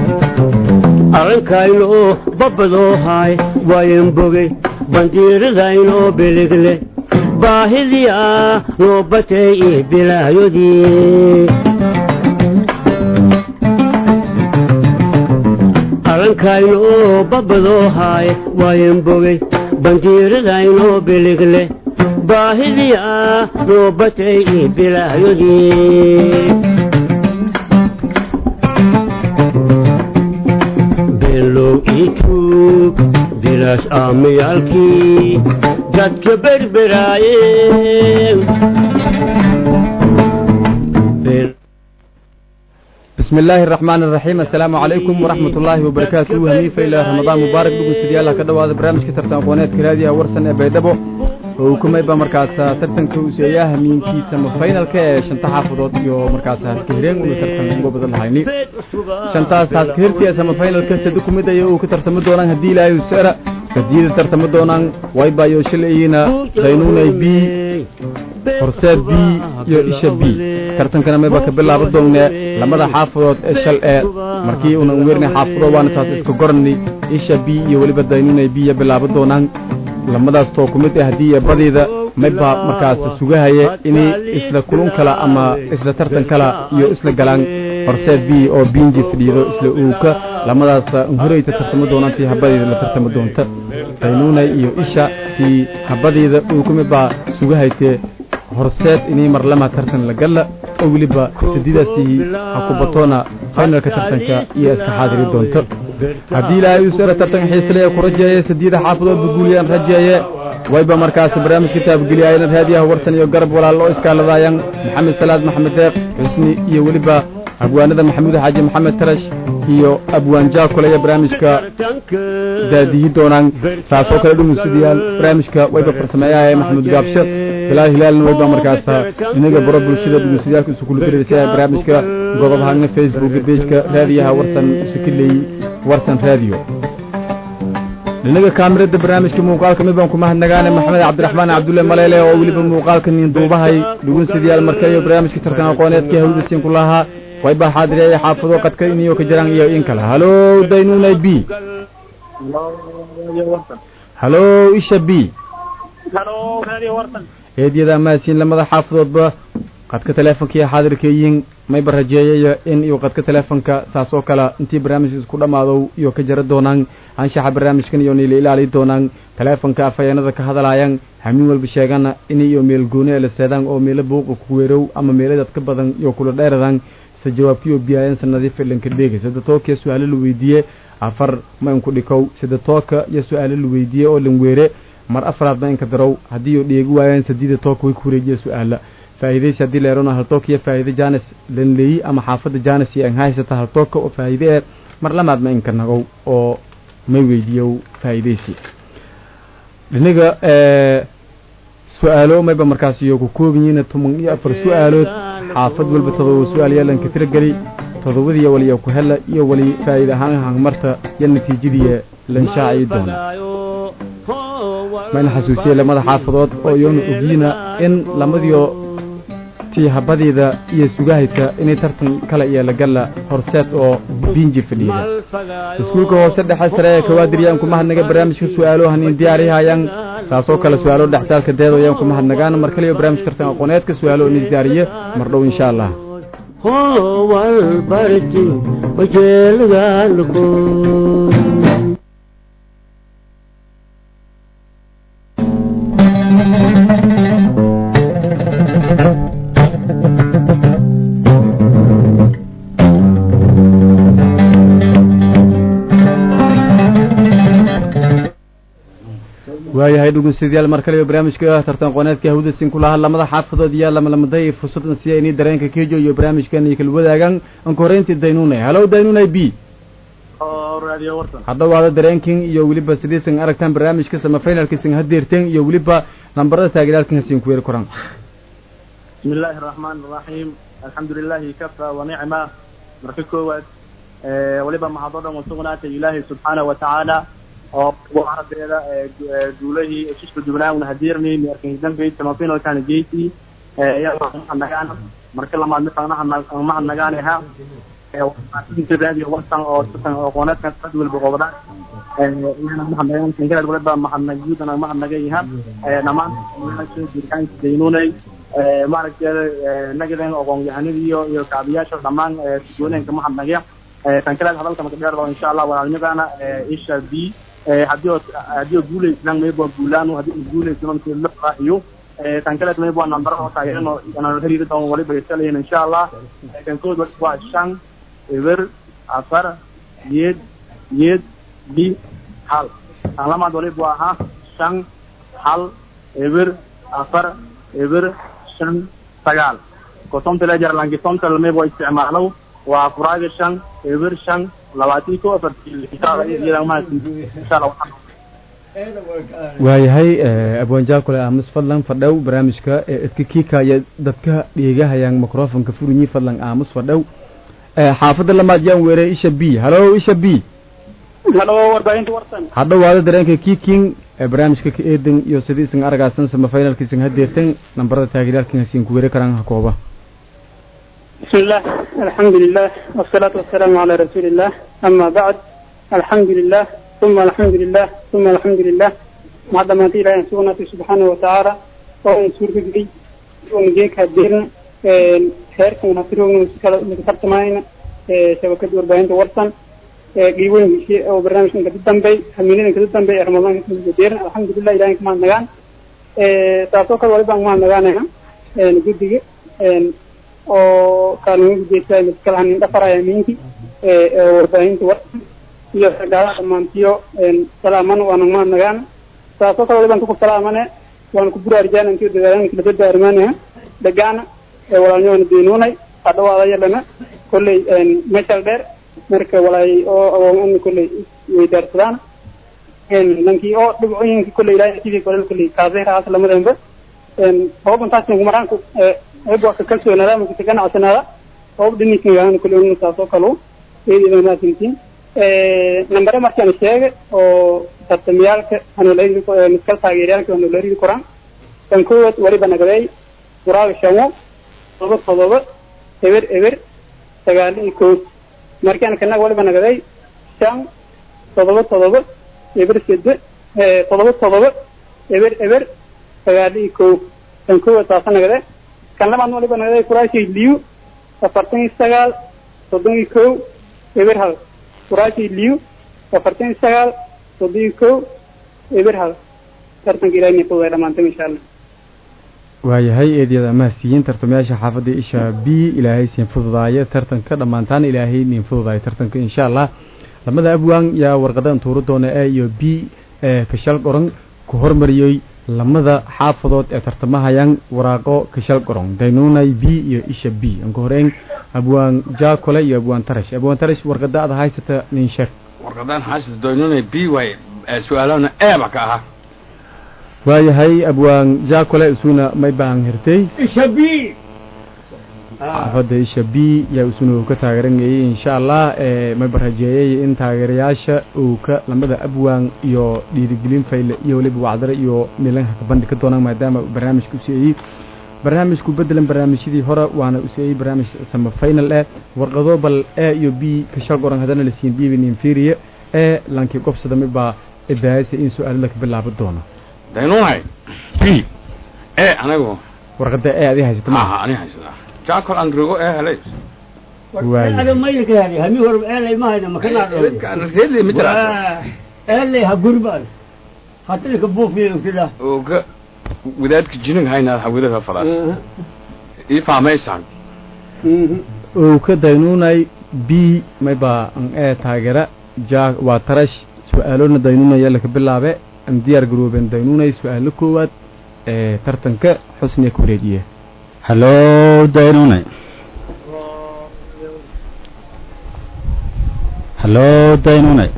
arkaayno babado hay wayan bogay bandiiradaayno biligle baahidiya noo batay bilaayodii arkaayno babado hay wayan bogay bandiiradaayno biligle baahidiya noo batay bilaayodii bilaas aamiyaalkii dadka berberaayeen بسم الله الرحمن الرحيم السلام عليكم ورحمة الله وبركاته هنيفة إلى رمضان مبارك بقول سيدي الله كده وهذا برنامج كترتان قناة كرادية ورسنا بيدبو وكما يبقى مركز ترتان كوسياه من كي سما فاينل كاش انت حافظات يو مركز هالكهرين وترتان نقو بدل هايني شنطاس هالكهرتي سما فاينل كاش تدوكم مدى يو كترتان مدونان هدي لا يسرع سديد ترتان مدونان وايبا يو شلئينا دينونا بي فرساد بي يو إشا بي ترتان كنا ميبا كبلا بدونا لماذا حافظات إشال مركي ونويرنا حافظات وانا تاس اسكو قرني إشا بي يو ولي بدينونا بي يبلا بدونان lamadaas too kumid ah hadii badeeda mayba markaas sugahaye inay isla kulun kala ama isla tartan kala iyo isla galaan horseed bi oo binji fadhiyo isla uuka lamadaas horeyta tartamo doonantii habadeeda la tartamo doonta qaynuuna iyo isha tii habadeeda uu kumid ba sugahayte horseed inay mar lama tartan la gala oo waliba sidiidaasi hakubatona finalka tartanka iyo iska xaadiri doonta hadii la ay soo tartan xiisle ku rajeeyay sideeda xaafadood buuliyaan rajeeyay wayba markaas barnaamij kitaab galiyayna raadiyaha warsan iyo garab walaalo iskaaladayaan maxamed salaad maxamed deeq xusni iyo waliba abwaanada maxamuud xaaji maxamed tarash iyo abwaan jaakole barnaamijka daadiyi doonaan saasoo kale dhumusidiyaal barnaamijka wayba farsameeyay maxamuud gaabshad ilaa hilaalna wayba markaas inaga baro bulshada dhumusidiyaalka isku kula tirayay barnaamijka goobahana Facebook page-ka raadiyaha warsan usikilay warsan radio linaga kaamirada barnaamijka muuqaalka mid baan ku mahadnagaanay maxamed cabdiraxmaan cabdulle maleele oo waliba muuqaalka nin duubahay dhugunsidiyaal markayo barnaamijka tartan aqooneedka hawdasiin ku lahaa wayba xaadiriyay xaafado qadka iniyo ka jiraan iyo in kala halo daynuunay b halo isha b halo radio warsan heediyada maasin lamada xaafadoodba qadka teleefanka xaadirkeeyin may barajeeyay in iyo qadka teleefanka saas oo kala intii barnaamijku isku dhamaado iyo ka jira doonaan anshaxa barnaamijkan iyo niil ilaali doonaan teleefanka afayeenada ka hadlayaan hamin walba sheegana in iyo meel gooni la seedaan oo meel buuq ku weerow ama meel dad ka badan iyo kula dheeradan si jawaabtiyo biyaan sanadii filanka dheegay sida tooka su'aalo la weydiiyay afar ma in ku dhikow sida tooka iyo su'aalo la weydiiyay oo lan weere mar afraad ma in ka darow hadii oo dheegi waayaan sidii tooka way ku wareejiyay su'aala faa'iideysi hadii la yarona hal tookiya faa'iido jaanis lan leeyi ama xaafada jaanis iyo haysata hal tooka oo faa'iido mar lamaad ma in ka nagow oo may weydiiyo faa'iideysi dinaga su'aalo mayba markaas iyo ku koobiyeen 14 su'aalood xaafad walba todoba su'aal yeelan ka tiragali todobadii waliya ku hela iyo wali faa'iido ahaan marta yan natiijadii lan shaaci doona ma xasuusiyay lamada xaafadood oo yoon ogiina in lamadiyo tii habadeeda iyo sugahayta inay tartan kala iyo la gala horseed oo binji fadhiya iskuulka hoose dhexe sare ka waadiriyaan kuma hadnaga barnaamijka su'aalo hanin diyaariyayaan taasoo kala su'aalo dhaxtaalka deedayaan kuma hadnagaan markale barnaamij tartan aqooneedka su'aalo in diyaariye mar dhow insha Allah wal barti wajelgalku waayahay dhugunsidayaal markale barnaamijka tartan qoneedka hawdasiin ku lahaa lamada xaafadood iyo lamadahay fursad si ay dareenka keejo iyo barnaamijkan ay kala wadaagaan an koreynti daynuunay halo daynuunay b radio warsan hadda waa dareenkin iyo waliba sideesan aragtaan barnaamijka sama finalkiisan hadeerteen iyo waliba lambarada taageeralkan siin ku weer koran bismillahir rahmanir rahim alhamdulillah kafa wa ni'ma markoowaad waliba mahadada musuqnaata ilaahi subhanahu wa ta'ala oo waradeeda duulahi isku duwnaan hadirni markay dambeeyay samaafino kan jeeti ayaa nagaan marka lama midna ma nagaanaha radio warsan oo tan aqoonaadka dad walba qodobada ina maxamed ninka waliba maxamed guudana maxamed yahan dhamaan meesha jirkaan deynunay maaragtay nagadan aqoon yahanadiyo iyo kaabiyaasha dhamaan suuqooyinka maxamed tan kale hadalka ma dheer insha Allah walaalnimada isha b hadii guuleysnan meebo guulaan hadii guuleysnan la raaciyo tan kale meebo number oo taayano ana hariir doon waliba isaleeyeen insha Allah kan kood waa shan ever afar yed bi hal alama waliba waa shan hal ever afar ever shan sagaal koton tala jar langi ton tala meebo isticmaalo waa furaaga shan ever shan labaati ko afartii insha Allah waayahay abwaan jaakule aamus fadlan fadhow barnaamijka idka kiikaya dadka dhegahayaan microfonka furinyi fadlan aamus fadhow xaafada lamaad yaan weeray isha b halo isha b halo warbaahinta warsan hadhowaada dareenka kiiking barnaamijka ka eedan iyo sidiisan aragaasan sama finalkiisan hadeertan nambarada taageeraalkan hasiin ku weeri karaan kooba بسم الله الحمد لله والصلاة والسلام على رسول الله أما بعد الحمد لله ثم الحمد لله ثم الحمد لله بعد ما تيلا ينسونا سبحانه وتعالى ونسور بجري ونجيك هديرنا خيركم ونصيرون ونسكرت معنا شبكة وربعين ورسان قيبون بشيء أو برنامج من كتب تنبي همينين كتب تنبي رمضان كتب جديرنا الحمد لله إلهي كمان نغان تاسوك الوالبا كمان نغانا نجد دي oo kaalmo jeesay mid kala hanin dhafaraya minki warbaahinta warsan iyo sagala dhamaantiyo salaaman waan ma nagaan taasoo kale baan ku salaamane waan ku buraarjaan intii dadaalan kala dardaarmaanaya dagaana walaalnimo diinunay hadhawaada yelana kullay meeshal dheer marka walaay oo aan kullay weydaarsadaan lankii oo dhibcooyinka kullay ilaahay sidii kullay kaasayra aslamadeenba hoobantaas nagu maraanku أبغى كسر نرى ممكن كنا عشانها أو بدني كنا كلنا نسافر كلو إيه ما تنتين نمبر ما كان الشيء أو تطميال أنا لا يريد نسكال تاجريال كأنه لا يريد القرآن تنكوت وري بنقدي وراء الشمو صوب إبر تقال يكوت مركان كنا وري بنقدي شام صوب إبر سد صوب إبر تقال يكوت تنكوت أصلا نقدي kan labaad waliba naga kuraashi liyu 49 31 eber hal kuraashi liyu 49 31 eber hal tartan gilaani ku weera maanta insha Allah waayahay eediyada mahsiin tartamayaasha xaafada isha b ilaahay siin fududaayo tartanka dhamaantaan ilaahay nin fududaayo tartanka insha Allah lamada abwaan yaa warqadan tuuro doona A iyo B kashal qoran ku hormariyay lamada xaafadood ee tartamahayaan waraaqo kashal qoran daynunay B iyo isha B aan ku horeen abwaan jaakole iyo abwaan tarash warqada aad haysata nin sheeg warqadan haysata daynunay B way su'aalana eeba ka aha waayahay abwaan jaakole isuna may baan hirtay isha B xaafada isha B yaa isuna ka taageeranayay insha Allah may barajeeyay in taageerayaasha uu ka lamada abwaan iyo dhiirigelin fayl iyo waliba wacdara iyo milanka ka bandhig doonaan maadaama barnaamijku siiyay barnaamijku bedelan barnaamijyadii hore waana u siiyay barnaamij sama final warqado bal A iyo B ka shal qoran hadana la siin B in inferior lankii qofsada miba ibaayay in su'aal la ka bilaabo doono daynunay B anagu warqada A adii haysata ma ani haysata jaakol andrigo helay أنا ما يكره هم يهرب أنا ما هنا ما كنا كان رسالة مدرسة أنا هقربان حتى لك بوف كده وذلك جنين هاينا حوذها خلاص يفهم ما يسمع وكدينوناي بي ما يبقى أن تاجرة جا وترش سؤالنا دينونا يلا كبلابة أن ديار جروبين دينوناي سؤال كوات ترتنك حسني كوريجية هلو دينوناي هلو دينوناي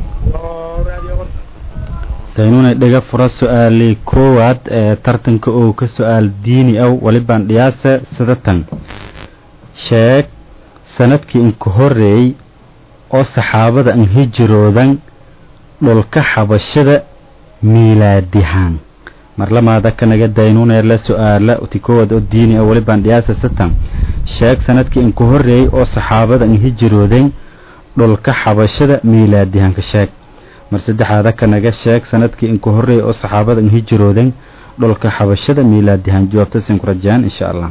daynuna dhaga fura su'aali koowaad tartanka oo ka su'aal diini ah walibaan dhiyaasa sadatan sheeg sanadkii in ka horeeyay oo saxaabada aan hijroodan dhulka xabashada miilaadihan mar lamaada kanaga daynuna la su'aala uti koowaad oo diini ah walibaan dhiyaasa sadatan sheeg sanadkii inku horreeyey oo saxaabada in hijroodeen dhulka xabashada miilaadihanka sheeg mar saddexaada kanaga sheeg sanadkii inku horreeyey oo saxaabada in hijroodeen dhulka xabashada miilaadihan jawaabta siin ku rajaan insha allah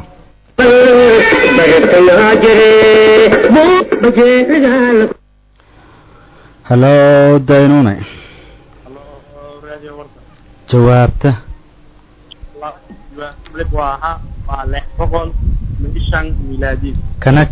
halo daynune jawaabta waa 600 miilaadi kanag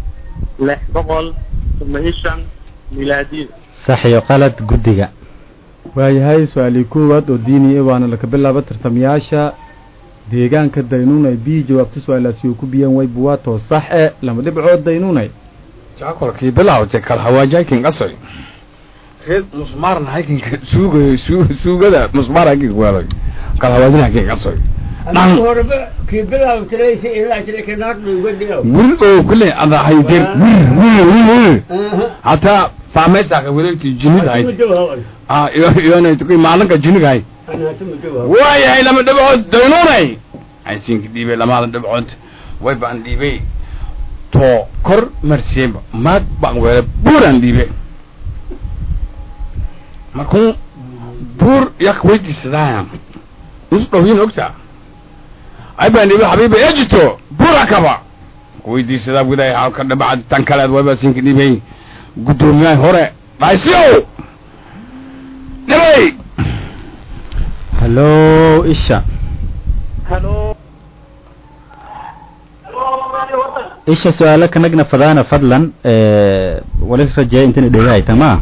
600 miilaadi sax iyo qalad guddiga waayahay su-aalii koowaad oo diiniya waana laka bilaaba tartamayaasha deegaanka daynuunay b jawaabta su-aalaasi uu ku biyeen way buwaato sax e lama dhibcood daynuunay jaakolkii bilaawtay kala hawaajakin qasoy reed musmaarna hakin suugada musmaar hakin weelay kala hawaajin hakin qasoy horba kii bilaawtaysi ilaa shirka naaqdu guddiga wir oo kule ada haydir wir hata faameysa ka wiilkii jinida hay iyo tukay maalinka jinigahay waayahay lama dhibcood daynuunay aysiinka dhiibay lama dhibcood way baan dhiibay to kor marsiiba maad baan weelay buuran dhiibay markuu buur yak weydiisadaan isdhowin ogta ay baan dhiibay habiiba ejito buura kaba weydiisadaa gudahay halka dhibcad tan kaleed way baan siinka dhiibay gudoomiyaha hore dhaisiyo dhibay halo isha isha su-aalo kanagna fadaana fadlan wali rajeeya intana dhegahay tama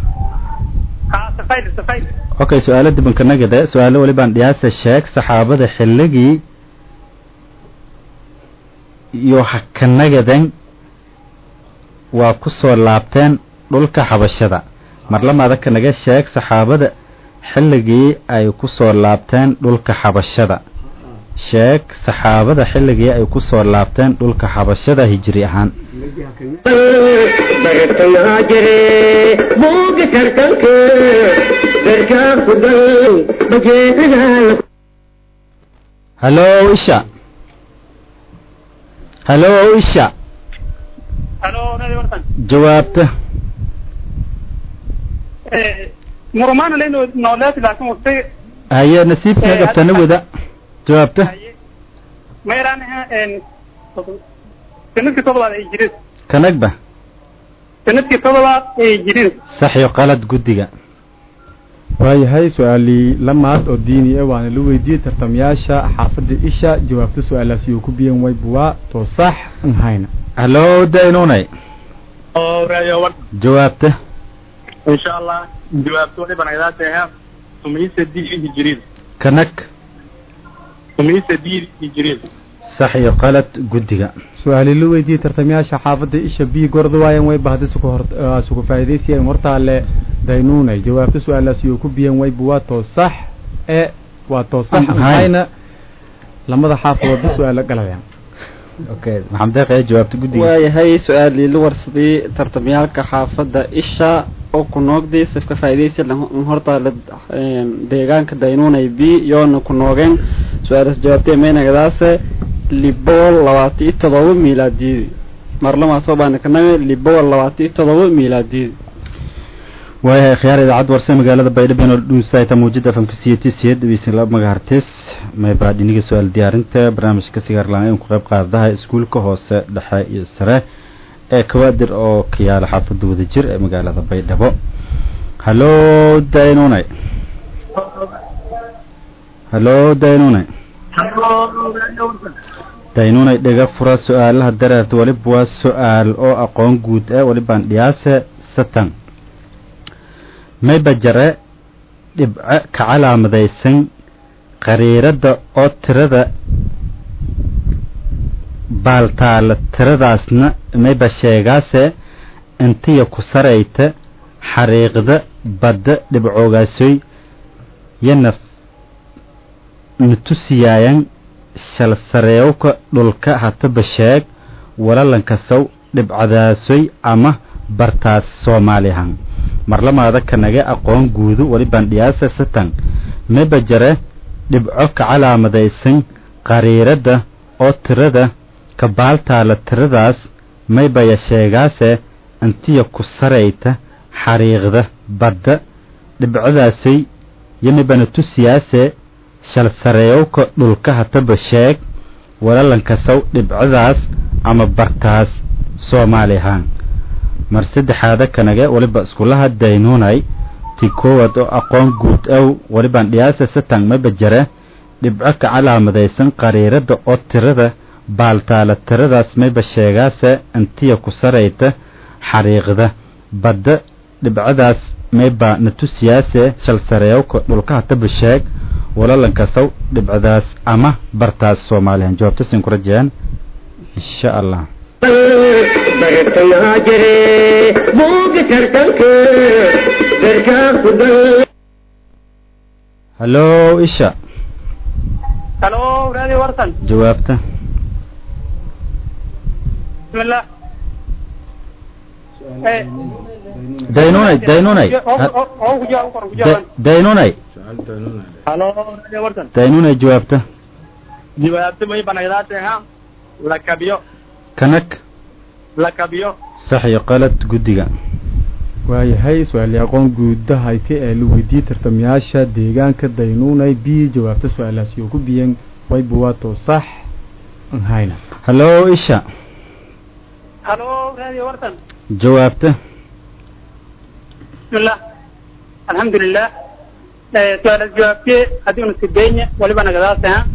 okay su-aalo diban kanagada su-aalo wali baan dhiyaasa sheeg saxaabada xilligii iyo hakanagadan waa ku soo laabteen dhulka xabashada mar lamaada kanaga sheeg saxaabada xilligii ay ku soo laabteen dhulka xabashada sheeg saxaabada xilligii ay ku soo laabteen dhulka xabashada hijri ahaan halo isha halo isha jawaabta مرمان لأنه نولات لكن وقتي هيا نسيب كذا بتنوده جوابته ما يرانها إن سنتك طبعا يجري كنكبة سنتك طبعا يجري صحيح قالت جدية waayahay su-aalii lamaad oo diiniya waana la weydiiyey tartamayaasha xaafadda isha jawaabta su-aalaasi uu ku biyeen way buwaa to sax an hayna halo daynunay jawaabta إن شاء الله جوابته لي بنايداتها سميسة دي هجرين كنك سميسة دي هجرين صحيح قالت جدية su-aalii la weydiiyey tartamayaasha xaafadda isha b gorda waayan way bahda suku faa'iidaysiyeen hortaa le daynuunay jawaabta su-aalaasi uu ku biyeen way buwaa to sax e waa to sax an hayna lamada xaafadoodba su-aalo galayaan okay maxamed deeq jawaabta guddiga waayahay su-aalii la warsaday tartamyaalka xaafadda isha oo ku noogday safka faa'iidaysi horta deegaanka daynuunay b yoona ku noogeen su-aalaas jawaabtay meynagadaase libowal 27 miilaadiyadii marlama soo baana kanaga libowal 27 miilaadiyadii waayahay khiyaar idaacad warse magaalada baydhabo oo dhuusayta muujada famkasiyatiisiyad bisla magaartis may baadiniga su-aal diyaarinta barnaamijka sigaarlaan ku qayb qaadaha iskuulka hoose dhexe iyo sare ee kawaadir oo ka yaala xaafadda wadajir ee magaalada baydhabo halo daynunay halo daynunay daynunay dhega fura su-aalaha dareerta waliba waa su-aal oo aqoon guud ah walibaan dhiyaase satan mayba jare dhibco ka calaamadaysan qariirada oo tirada baaltaala tiradaasna mayba sheegaase intiya ku sarayta xariiqda badda dhibcoogaasooy yana natusiyaayan shal sareewka dhulka hataba sheeg walalankasow dhibcadaasoy ama bartaas soomaalihan marlamaada kanaga aqoon guudu walibaan dhiyaasa satan mayba jare dhibco ka calaamadaysan qariirada oo tirada kabaaltaala tiradaas maybaya sheegaase antiya ku sarayta xariiqda badda dhibcodaasay yamibana tusiyaase shal sareeyowka dhulka hataba sheeg walalankasaw dhibcodaas ama bartaas Soomaali ahaan mar saddexaada kanage waliba iskulaha daynuunay ti koowaad oo aqoon guud walibaan dhiyaasa satan mabajara dhibco ka calaamadaysan qariirada oo tirada baaltaala tiradaas mayba sheegaase antiya ku sarayta xariiqda badda dhibcodaas mayba natusiyaase shal sareeyowka dhulka hataba sheeg walalankasaw dhibcodaas ama bartaas Soomaaliyan jawaabta sin ku rajayaan insha Allah Hello Isha Hello Radio Warsan jawaabta Bismillah daynunay Hello Radio Warsan daynunay jawaabta may banaydaate ha kanak lakabiyo sax iyo qalad guddiga waayahay su'aal aqoon guud hayti ee lagu weydiiyay tartamayaasha deegaanka daynuunay bi jawaabta su'aalahaas oo ku biyeen way buwaato sax aan hayna hello Isha Hello Radio Warsan jawaabta Bismillah Alhamdulillah su'aal jawaabtay hadii uu sideen waliba nagadaasay ha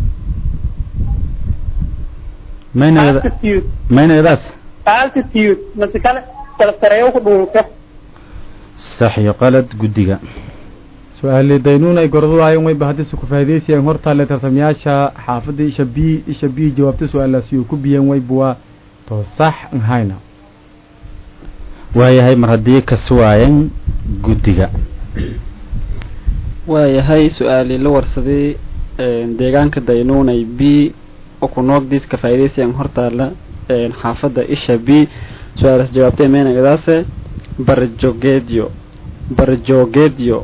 maynadaas altitude masikale kala sareeyo ku dhulka sax iyo qalad guddiga su'aal daynuun ay gordo ay way bahadis ku faa'iideysayeen horta la tartamayaasha xaafada isha bi jawaabta su'aalaas iyo ku biyeen way buwa to sax aan hayna waayahay mar hadii ka suwaayeen guddiga waayahay su'aali la warsaday deegaanka daynuun ay bi oo ku noqdis ka faa'iideysayeen horta la xaafada isha bi su'aalaas jawaabtay meenagadaase barjogeedyo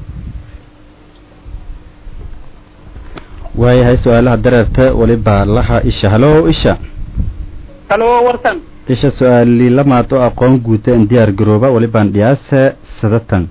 waayahay su'aalaha dareerta waliba laha Isha hello Isha Warsan Isha su'aali lamaad oo aqoon guud ee diyaar garooba walibaan dhiyaasa sadatan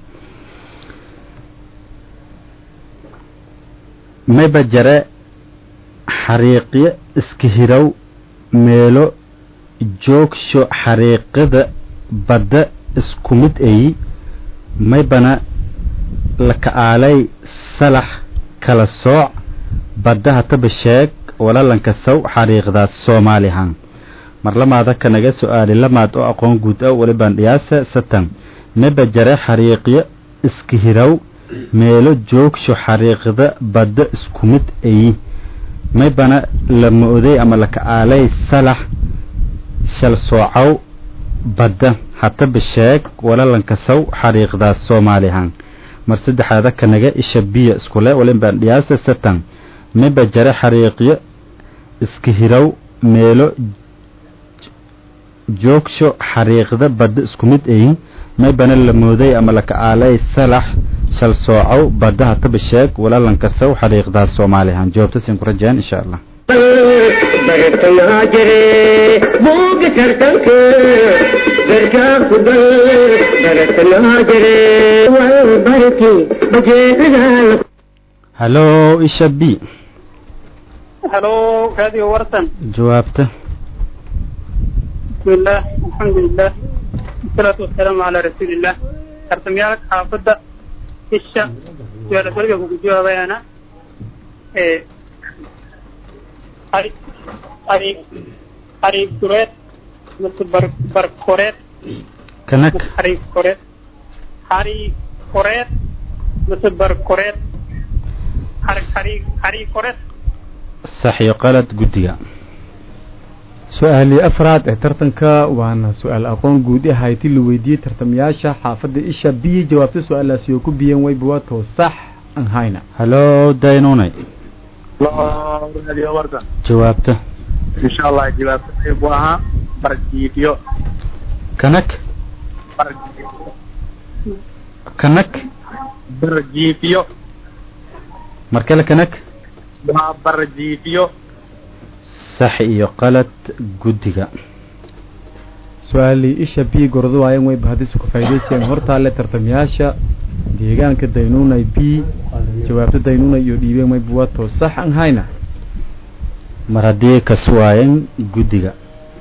mayba jare xariiqyo iska hiraw meelo joogsho xariiqada badda isku mid ay maybana la kaalay salax kala sooc badda hataba sheeg walalanka saw xariiqdaas Soomaalihan mar lamaada kanaga su'aali lamaad oo aqoon guud walibaan dhiyaasa satan mayba jare xariiqyo iska hiraw meelo joogsho xariiqada badda isku mid ay maybana la mooday ama la kaalay salax shal soocaw badda hataba sheeg walalanka saw xariiqdaas Soomaalihan mar saddexaada kanaga Isha biya iskule walibaan dhiyaasa satan mayba jare xariiqyo iska hiraw meelo joogsho xariiqda badda isku mid ay maybana la mooday ama la kaalay salax shal soocaw badda hataba sheeg walalanka saw xariiqdaas Soomaalihan jawaabta sin ku rajayaan insha Allah hello Isha bi Hello Radio Warsan jawaabta Bismillah Alhamdulillah Wassalatu wassalamu ala Rasulillah tartamiyaalka xaafada Isha su'aal waliba ku jawaabayana hari kuret masuk berkoret kanak hari koret masuk berkoret hari koret sax iyo qalad guddiga su'aali afraad ee tartanka waana su'aal aqoon guud ah hayti la weydiiyay tartamayaasha xaafada Isha bi jawaabta su'aalaas iyo ku biyeen way buwaato sax aan hayna hello daynunay Radio Warsan jawaabta insha Allah jawaabta waa barjiifiyo kanak barjiifiyo markale kanak waa barjiifiyo sax iyo qalad guddiga su-aalii isha b gordo waayan way bahadisu ka faa'iidaysayaan hortaale tartamayaasha deegaanka daynuunay b jawaabta daynuunay iyo dhiibeen may buwato sax aan hayna mar haddii kas waayan guddiga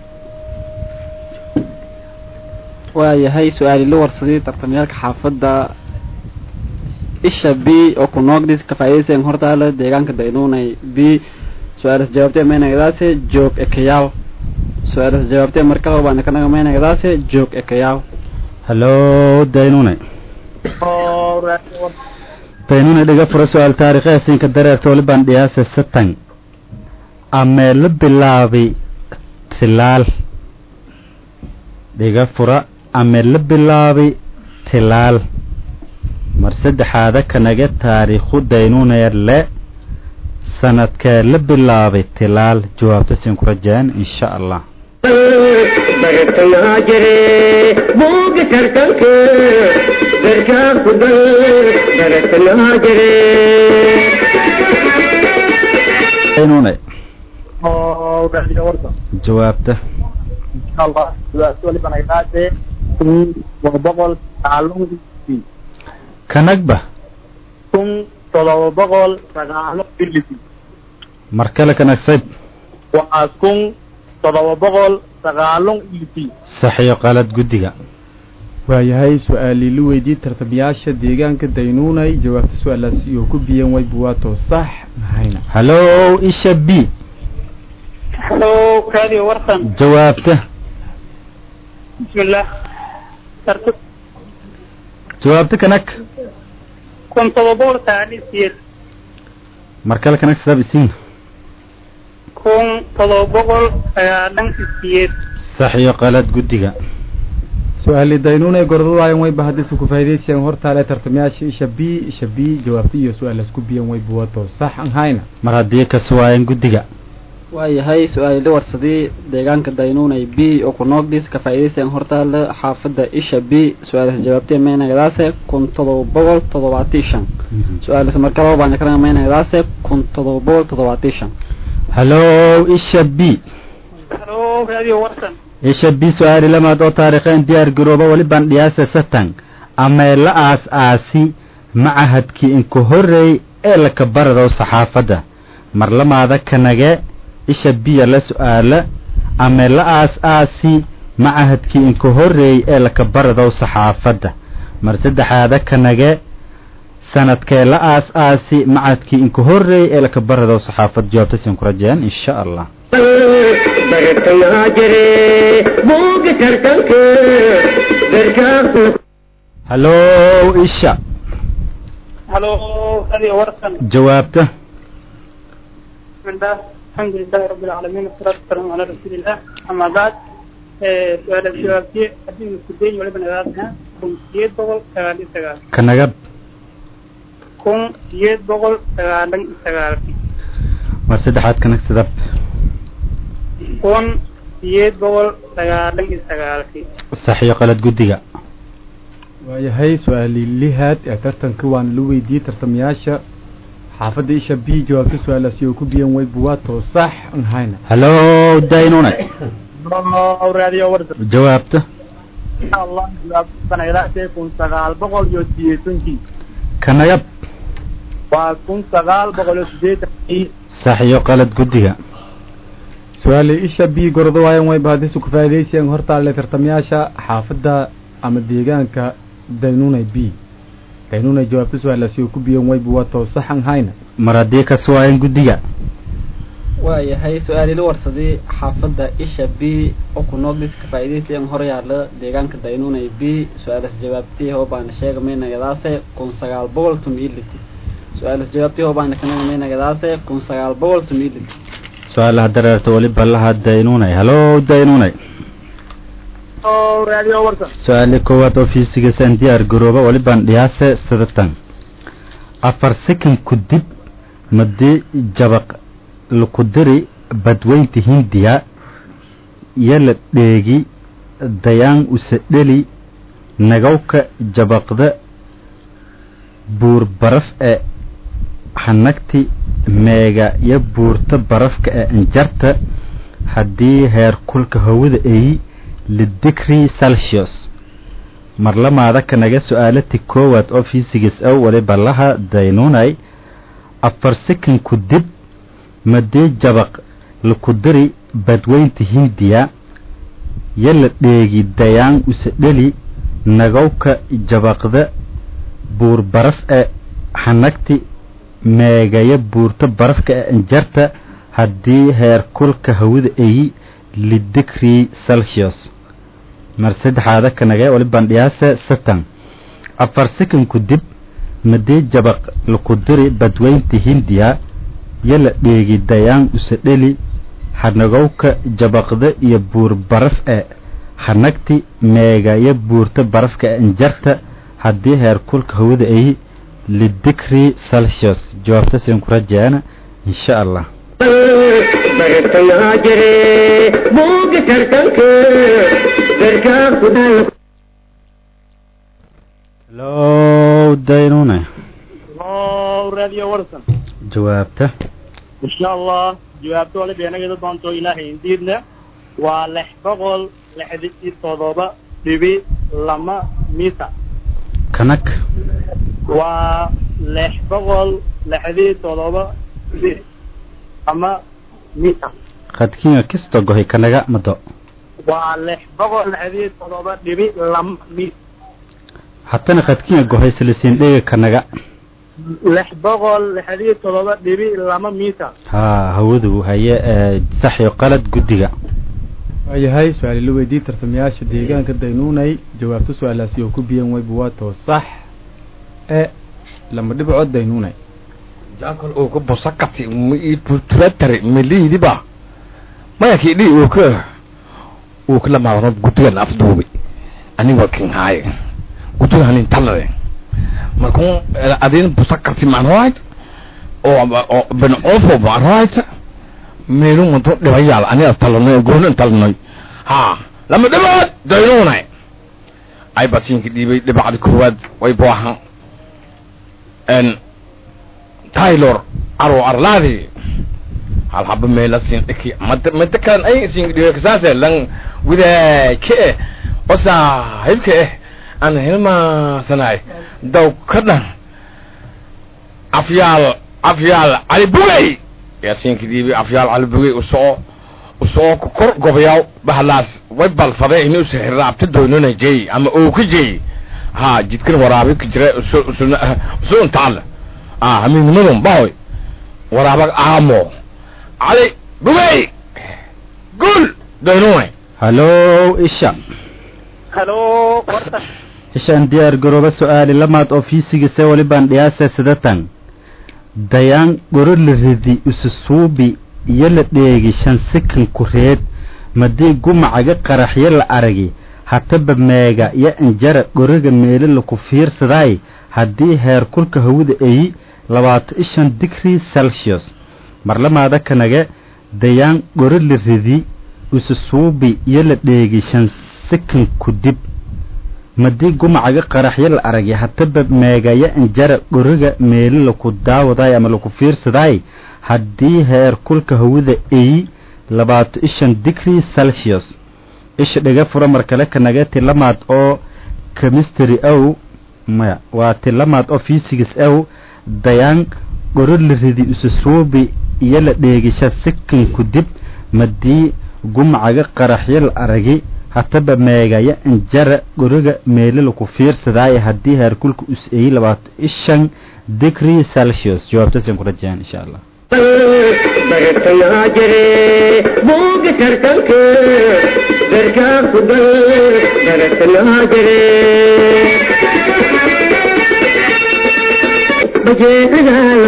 waayahay su-aali la warsaday tartamayaalka xaafadda isha b oo ku noogdis ka faa'iidaysayaan hortaale deegaanka daynuunay b su-aalas jawaabtay maynagadaase joog ekayaal su-aalas jawaabtay markale baana kanaga maynagadaase joog ekayaal hallo daynune daynune dhiga fura su-aal taariikheesinka dareerta walibaan dhiyaase satan amee la bilaabi tilaal dhiga fura amee la bilaabi tilaal mar saddexaada kanaga taariikhu daynuneer le sanadkee la bilaabay tilaal jawaabta siin ku rajaan insha allah daynune jawaabta kanagba mar kale kanagsayb waa 1790 sax iyo qalad guddiga waayahay su-aalii la weydiiyey tartamayaasha deegaanka daynuunay jawaabta su-aalaas iyo ku biyeen way buwaato sax mahayna hallo isha b hello radio warsan jawaabta bismillah jawaabta kanag kun todobol taariikh mar kale kanag sabab isiin kun todobol dhankiisiyeed sax iyo qalad guddiga su-aali daynuunay gordo waayan way bahadisu ku faa'iidaysayaan hortaale tartamayaasha isha b jawaabta iyo su-aalaas ku biyeen way buwato sax aan hayna mar haddii kas waayan guddiga waayahay su-aali la warsaday deegaanka daynuunay b oo ku noogdis ka faa'iidaysayaan hortaale xaafadda isha b su-aalaas jawaabtay maynagadaase 1775 su-aalaas markale baana kanaga maynagadaase 1775 hallo isha b hello radio warsan isha b su-aali lamaad oo taariikheen diyaar garooba walibaan dhiyaasa satan amee la aas-aasi macahadkii inka horreey ee laka baradow saxaafadda mar lamaada kanage isha biya la su-aala amee la aas-aasi macahadkii inka horreey ee laka baradow saxaafadda mar saddexaada kanage sanadkee la aas-aasi macahadkii inka horreey ee laka baradow saxaafadda jawaabta siin ku rajeen insha allah hallo isha hello radio warsan jawaabta bismillah alhamdulillah rabbil alamin wassalatu wassalamu ala rasulillah amma ba'd su'aal jawaabti hadii isku day wala banadaadna kun 799 kanagab kun 799 mar saddexaad kanag sidab kun 799 sax iyo qalad guddiga waayahay su-aali lihaad ee tartanka waana la weydiiyey tartamayaasha xaafadda isha b jawaabta su-aalaas iyo ku biyeen way buwaato sax aan hayna hallo daynune radio warsan jawaabta Allah jawaabtana ilaahay 1980 kanagab waa 1980 sax iyo qalad guddiga su-aali isha b gordo waayan way bahadisu ku faa'iidaysayaan hortaale tartamayaasha xaafadda ama deegaanka daynuunay b daynuunay jawaabta su-aalaas iyo ku biyeen way buwato sax aan hayna mar haddii kas waayan guddiga waayahay su-aali la warsaday xaafadda isha b oo ku noogdis ka faa'iidaysayaan horyaala deegaanka daynuunay b su-aalaas jawaabtii hoo baana sheega maynagadaase 1900 su-aalaas jawaabtii hoo baana kanaga maynagadaase 1900 su-aalaha dareerta waliba laha daynunay hallo daynunay radio warsan su-aali koowaad oo fiisigasaan diyaar garooba walibaan dhiyaase sidatan 4 sekan kudib madii jabaq lukudiri badweynta hindiya yala dheegi dayaan usadheli nagawka jabaqda buur baraf ee hanagti meega iyo buurta barafka ee injarta haddii heer kulka hawada ay lidikri celsius marlamaada kanaga su-aalati koowaad oo fiisigis aw waliba laha daynunay 4 sekinku dib madii jabaq laku diri badweynta hindiya yala dheegi dayaan usadheli nagowka jabaqda buur baraf ee xanagti meegaya buurta barafka ee injarta haddii heer kulka hawada ay lidikri celsius mar saddexaada kanaga waliban dhiyaasa 4 sekinku dib madii jabaq laku diri badweynta hindiya yala dheegi dayaan usadheli xanagowka jabaqda iyo buur baraf ee xanagti meegaya buurta barafka ee injarta haddii heer kulka hawada ay lidikri celsius jawaabta siin ku rajaana insha Allah Hello daynuna radio warsan jawaabta insha Allah jawaabta wala beenaga doonto ilaahay indiidna waa 667 mita kanak waa 667 ama mita qadkiina kisto gohay kanaga mado waa 667 mita hatana qadkiina gohay silisiin dhega kanaga 667 mita hawadu haye sax iyo qalad gudiga waayahay su-aal la weydiin tartamayaasha deegaanka daynunay jawaabta su-aalaasi oo ku biyan way buwaato sax lama dhibcood daynunay jaakol oo ku busakati turatare milidiba maya kidi oo kala maarno gudigan afduubi aniga kin haay gudigan intalade markuu adin busakati maanoid oo ben ofo maanoid meelu monto dhibayal aniga talano goonan talano lama dhibcood daynunay ay basinki dhibay dhibacdi koowaad way boohan Taylor arlaadi hal haba meelasin dhiki mad kan ay sin dhiga kasaase lan wida ke osa hibke an hilma sanay daw kadan afyal ali bugay ya sin kidibi afyal ali bugay usoo ku kor gobayaw bahalaas way balfaday inuu sihraabta doonana jeey ama oo ku jeey jidkan waraabi ka jira usoo taala همين منهم باوي ورابك عامو علي بوي قول دينوي هلو إيشا هلو ورطة إيشان ديار قروبة سؤالي لما تأوفيسي سيولي بان دياسة سدتان ديان قرر لردي أسسوبي يلا ديجي شان سكن كوريد مدي قمعة قرح يلا أرقي هتب ميغا يا انجر قرر ميل لكفير سداي haddii heer kulka hawada ay 25 degree celsius marlamaada kanaga dayaan gorol ridi ususuubi yala dheegi 5 second ku dib madii gumacaga qaraxyo la aragay hataba meegaya injara goriga meel la ku daawaday ama la ku fiirsaday haddii heer kulka hawada ay 25 degree celsius isha dhaga fura markale kanaga tilamaad oo chemistry aw maya waa tilamaad oo physics aw dayaan gorol ridi ususuubi yala dheegisha second ku dib madii gumacaga qaraxyo la aragay hataba meegaya injara goriga meelal ku fiirsaday haddii heer kulku usay 25 degree celsius jawaabtaas ku rajaan insha Allah bartaya jare boog tartanka darka kudal bartaya jare bajeegal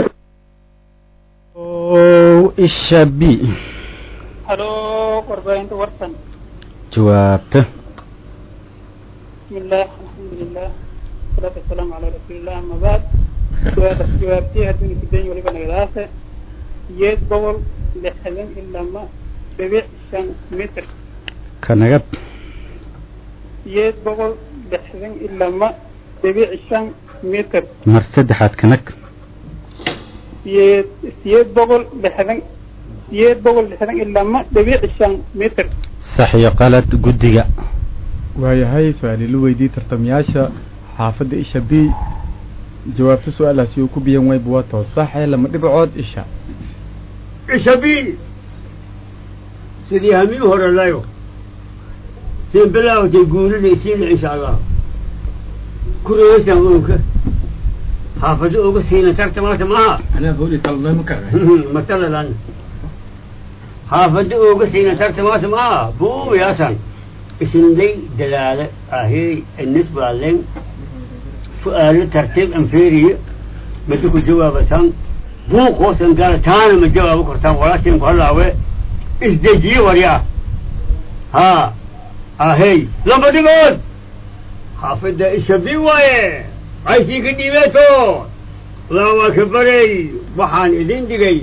ishabi halo qorbaynta warsan jawaabta bismillah alhamdulillah salatu wassalamu ala rasulillah amma ba'd jawaabti hadii kidan wali banagadaase yeed bobol lixdan ilaa ma dhibic 5 mitir kanagad yeed bobol lixdan ilaa ma dhibic 5 mitir mar saddexaad kanag yeed bobol lixdan siyeed boqol lixdan iyo lama dhibic shan mitir sax iyo qalad guddiga waayahay su-aali la weydii tartamayaasha xaafadda isha b jawaabta su-aalaasi uu ku biyan wayba waa too saxe lama dhibcood isha ishabi sidii hamii hore layo sin bilaawtay guulinaysiina insha allah kureysan oga xaafado oga siina tartamaata maaha anaa booli talnay ma karay mataladan xaafado oga siina tartamaata maaha buuyaasan isinday dalaale ahey النسبة لين سؤال ترتيب أنفيري بدك جوابتان بوق وسن قال تانا من جواب كرتان ولكن قال هو ازدجي وريا ها هي لما تقول حافظ الشبي وايه عايشي قديمته الله أكبري وحان إذن دقي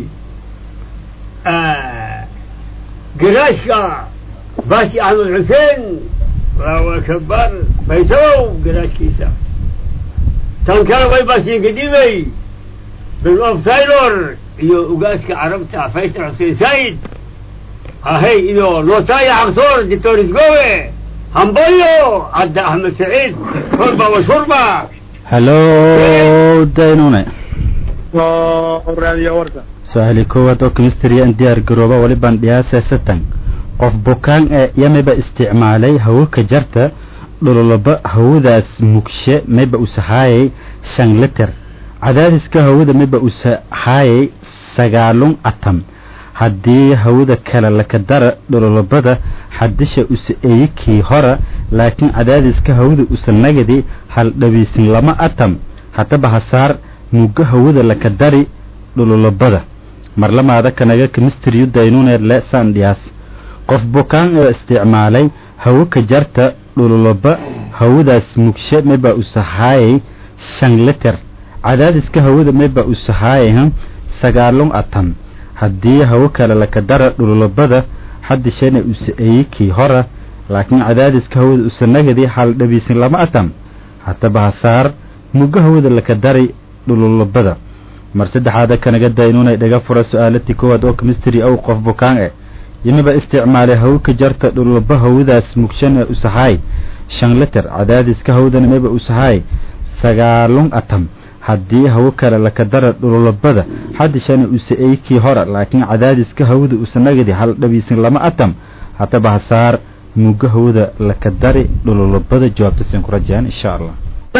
قراشكا باشي أحمد حسين الله أكبر فيسووا قراش كيسا تنكر وي باشي قديمي بالوف تايلور iyo ugaaska carabta Faysal Hussein Said هاي إذا لوتاي عقصور دكتور جوه همبليو عبد أحمد سعيد شربة وشربة هلو دينوني راديو ورقة سؤالي كواد او كمستري ان ديار جروبا ولبان دياسة ستن قف بوكان يميبا استعمالي هو كجرتا لولوبا هو داس مكشة ميبا اسحاي شان لتر عدادس كهودا ميبا اسحاي سغالون اتم haddii hawada kale la ka dara dhololobada xadisha usaeeyikii hore laakiin cadaadiska hawada usanagadi hal dhabiisin lama atam haddaba hasaar mugga hawada la ka dari dhololobada marlamaada kanaga kemistriyu daynuuneer le sandhiyaas qof bukaan oo isticmaalay hawo ka jarta dhololoba hawadaas mugshe meba usahaayay 5 liter cadaadiska hawada meba usahaayay 9 atam haddii hawo kale la ka dara dhululabada xadishana usaeeyikii hore laakiin cadaadiska hawada usanagadi hal dhabiisin lama atam haddaba hasaar mugga hawada la ka dari dhululabada mar saddexaada kanaga daynuunay dhaga fura su-aalatii koowaad oo kemistry ow qof bukaan yimiba isticmaalay hawo ka jarta dhululaba hawadaas mugshana usahaay 5 liter cadaadiska hawadana meba usahaay 9 atam haddii hawo kale la ka dara dhululabada xadishana usaeeyikii hore laakiin cadaadiska hawada usanagadi hal dhabiisin lama atam haddaba hasaar mugga hawada la ka dari dhululabada jawaabta siin ku rajaan insha allah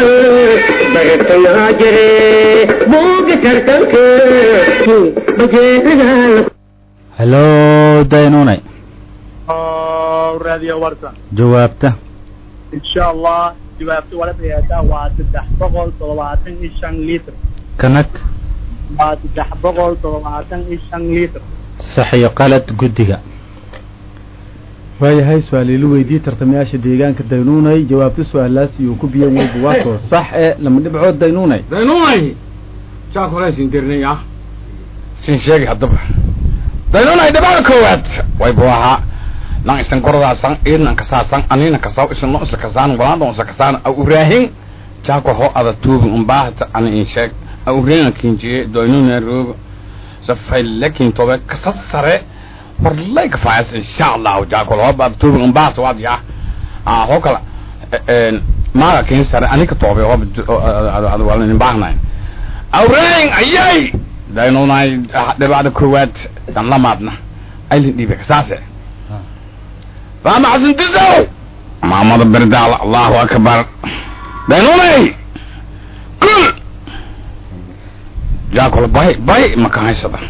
hello daynunay راديو ورقة jawaabta إن شاء الله جوابت ولا بياتا واتدح بقول طلباتن إشان لتر kanak واتدح بقول طلباتن إشان لتر saxiyo qalad guddiga waayahay su-aal ilu weydii tartamayaasha deegaanka daynuunay jawaabta su-aalaas iyuu ku biyan weyba waatoo sax lama dhibcood daynuunay daynuunay jaak horaysin dirnay ah sin sheegi haddaba daynuunay dhibada koowaad wayba wahaa nan isan korodaasan iidnan kasaasan anina kasaw isan no isla kasaan walaandon isla kasaan uraahin jaako ho ada tuubin umbaahata ani in sheeg uraahin kinjiye daynuunay roob safay lakin toba kasasare والله كفايس إن شاء الله وجاك والله بتوب انباس واضية هو كلا ما كان سر أنا كتوبي هو هذا ولا نباهنا أورين أيي داينو ناي دبعد كوات تنلا مابنا أي اللي بكساسة فما عزم تزو ما مضى بردال الله أكبر داينو ناي كل جاك والله باي ما كان يصدق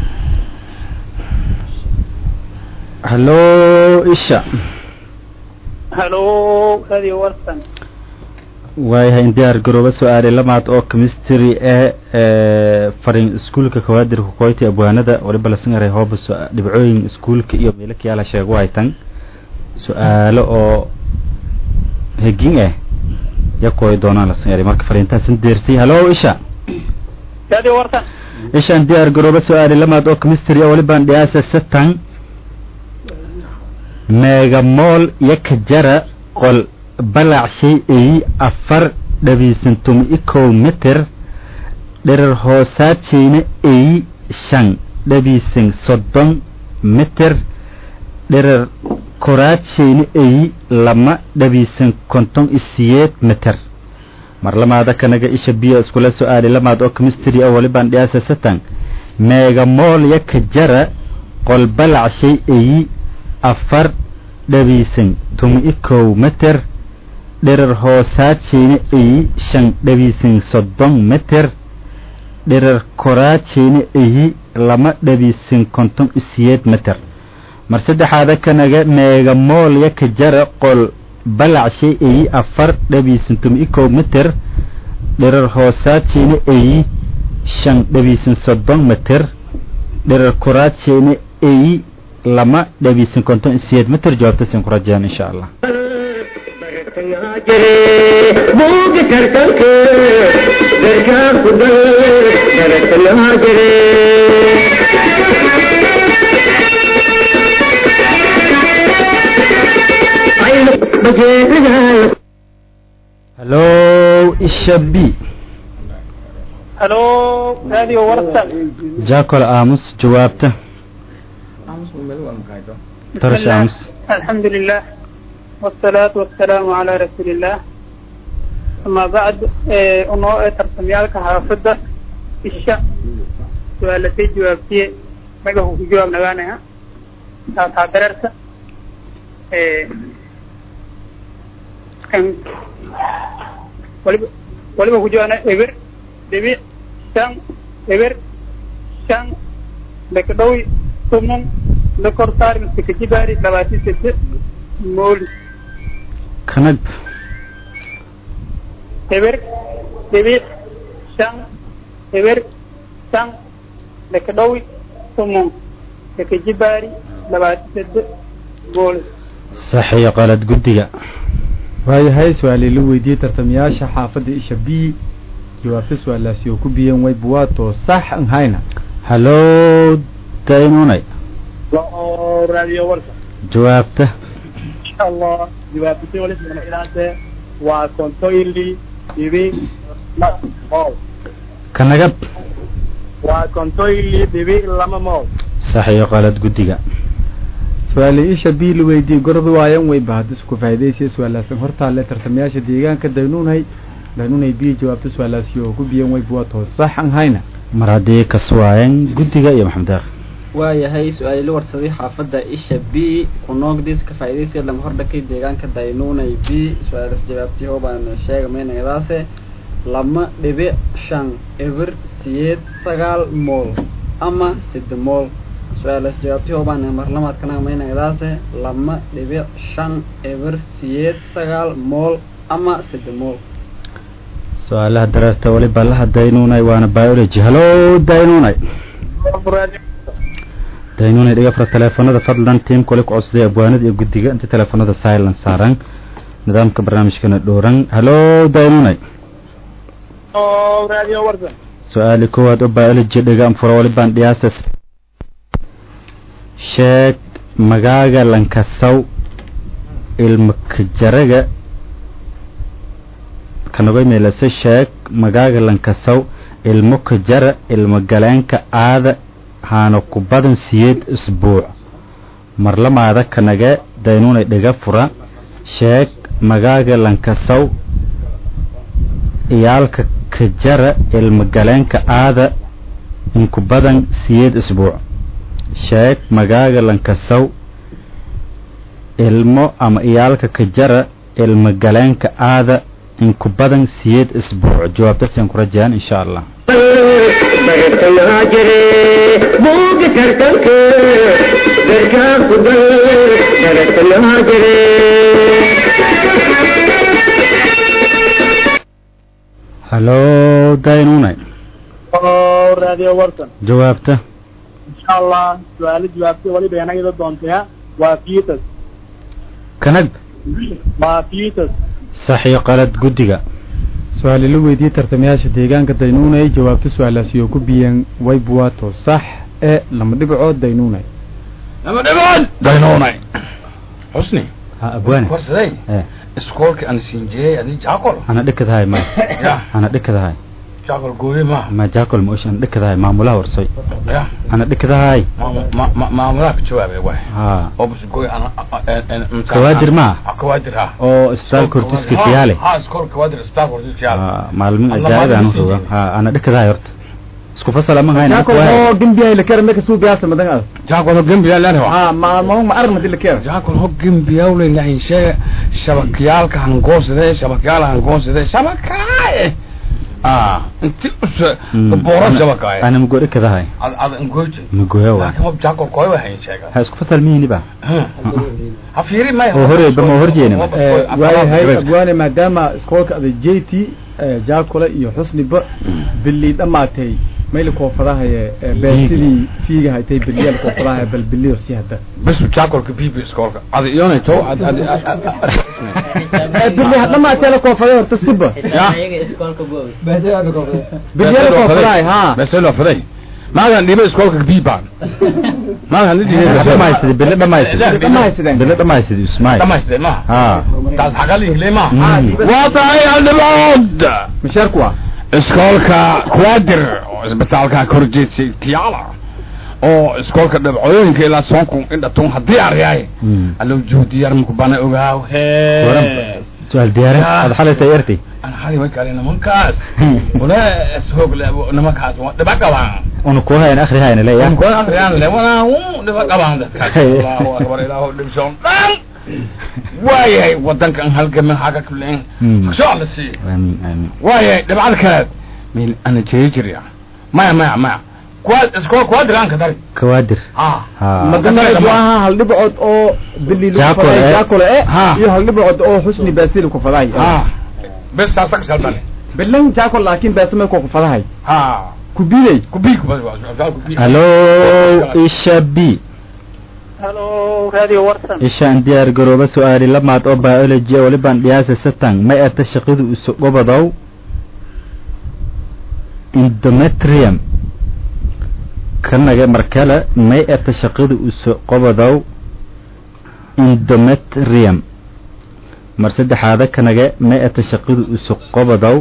hello isha halo radio warsan waayahay in diyaar garooba su-aale lamaad oo chemistry farin iskuulka kawaadir kukoyti abwaanada waliba la singaray hooba dhibcooyin iskuulka iyo meelo kiyaala sheego haytan su-aalo oo hegin yakooy doonaan la singaray marka fariintaasin deersay hello isha radio warsan isha in diyaar garooba su-aale lamaad oo chemistry walibaan dhiyaasa satan meegamool yaka jara qol balacshay ay 4.1 mitir dhirar hoosaadshayna ay 5.30 meter dherer koraadshayna ay lama dhabiisan konton isiyeed meter mar lamaada kanaga isha biyo iskula su'aali lamaad oo chemistry oo walibaan dhiyaasa satan meegamool yaka jara qol balacshay ay afar dhabiisan tumi kow meter dherer hoosaadshayna ay shan dhabiisan 30 meter dherer koraadshayna ay lama dhabiisan konton isiyeed meter mar saddexaada kanaga meegamool yaka jara qol balacshay ay afar dhabiisan tumi kow meter dherer hoosaadshayna ay shan dhabiisan 30 meter dherer koraadshayna ay lama dhabiisan konton isiyeed meter jawaabta siin ku rajaan insha Allah بوق ترتنك دركا خدل درتنا جري هلو الشبي الو هذه ورثة جاكل امس جوابته ترش امس الحمد لله والصلاة والسلام على رسول الله أما بعد أنه ترسميالك حافظة الشاء سؤالتي جوابتي ماذا هو جواب نغانيها تعتررت كان ولما هو جوانا إبر دبي شان إبر شان لكدوي ثمن لكورتار مستكجباري لباتي ست مول كنب إبر دبي شان إبر شان لكدوي ثمن لكجباري لباتي ست مول صحيح قالت قدية waayahay su-aali la weydiiyey tartamayaasha xaafadda isha b jawaabta su-aalaasi oo ku biyan way buwaato sax an hayna halo daynunay radio warka jawaabta insha Allah jawaabta wali soo ilaante waa kontoili dibi mall kanagab waa kontoili dibi lama mall صحيح قالت قدية su-aali isha b la weydiiyey gorod waayan way bahadis ku faa'iideysay su-aalaasan hortaale tartamayaasha deegaanka daynunay b jawaabta su-aalaasi oo ku biyan way buwaato sax an hayna mar haddii ka suwaayan guddiga iyo maxamed daaq waayahay su-aali la warsaday xaafadda isha b ku noogdiis ka faa'iideysay lama hordhakay deegaanka daynunay b su-aalaas jawaabtii oo baan sheegamaynaadaase 2.5 eber 9 mool ama 6 mool su-aalaas jawaabtii oo baan mar lamaad kana maynaadaase 2.5 eber 9 mool ama 6 mool su-aalaha dareerta waliba laha daynunay waana biology halo daynunay daynunay dhiga fara teleefanada fadlan tiimka wali ku codsaday abwaanada iyo guddiga inta teleefanada silent saaran nidaamka barnaamijkana dhooran halo daynunay radio warka su-aali koowaad oo biology dhiga fura walibaan dhiyaasas sheeg magaaga lankasaw ilma kajaraga kanagoy meelase sheeg magaaga lankasaw ilmo kajara ilmo galeenka aada haana ku badan 8 isbuuc mar lamaada kanaga daynunay dhiga fura sheeg magaaga lankasaw iyaalka kajara ilmo galeenka aada in ku badan 8 isbuuc sheeg magaaga lankasaw ilmo ama iyaalka kajara ilmo galeenka aada in ku badan 8 isbuuc jawaabtaasaan ku rajaan insha Allah برتنا جري بوق ترتنك دركا خدل برتنا جري halo daynunay radio warka jawaabta insha Allah su'aal jawaabtii wali beenayda doontaa waa fetus kanag waa fetus صحيح قالت قدية su-aali la weydiiyey tartamayaasha deegaanka daynunay jawaabta su-aalaasi oo ku biyan way buwaato sax ee lama dhibcood daynunay lama dhibcood daynunay xusni ha abwaane warsaday iskoolka aan siin jiray adii jaaqol ana dhikadahay ma ana dhikadahay jaakol gooye ma jaakol ma ushan dhikadahay maamulaha warsoy ya ana dhikadahay maamulaha ka jawaabay waay oo bus gooye ana kawaadir ma kawaadir ha oo isbitaal kortiska fiyaale iskool kawaadir isbitaal kortiska fiyaale maalmin ajaa'ib aan soo ana dhikadahay horta isku fasala ma hayna jaakol oo gambiya la kara maka suu biyaasa madan jaakol oo gambiya la ha ma arma dil kara jaakol oo gambiya wala lahayn shay shabakiyaalka hangoosade shabakaay inti booro shabakaay ana mugori kadahay ad ngoje mugoya waa kama jaakol koy waxay sheegaa ha isku fasal miini ba ha fiiri ma hore ba ma horjeena waay hay agwaane maadaama iskoolka ada JT jaakol iyo xusniba billi dhamaatay ميل كوفرها بيتلي فيها هاي تبليل كوفرها بالبليو سيهدا بس بتاكل كبيبي سكولك هذا يوني تو بلي هذا ما تلا كوفرها تصبه يا بليل كوفرها ها بس له فري ما كان دي سكولك كبيبان ما كان دي ما يصير بلي ما يصير اسمعي ما يصير ما ها تاز حقالي ليه ما واطعي على البلد مشاركوا iskoolka quadir isbitaalka korjeedsi tiyaala oo iskoolka dabcooyinka ila soonku inda tun hadii ariyay allo joodiyar muku bana ogaaw su'aal diyaare hada xalaysa yarti ana xalay way kale nimankaas wala ishoog labo nimankaas daba qabaan unu ku hayna akhriyaayna leeyahay ku akhriyaan lewana daba qabaan dadkaas Allahu akbar ilaahu dhibsoon وايه ودنك ان هلقمن حاجه كلين شو على السي امين وايه دبعد كاد من انا جيجري ما كواد اسكو كوادر انك داري كوادر ما قلنا جواها هل دبعد او باللي جاكل ايه هل دبعد او حسني باسيل كفراي بس تاسك سلمان بالله جاكل لكن باسمه كفراي كبيري الو الشبي هلو راديو ورسن ishaan diyaar garooba su'aali lamaad oo biology wali baan dhiyaasa satan ma ay shaqadu isu gobadaw endometrium kanaga markale ma ay shaqadu isu gobadaw endometrium mar saddexaad kanaga ma ay shaqadu isu gobadaw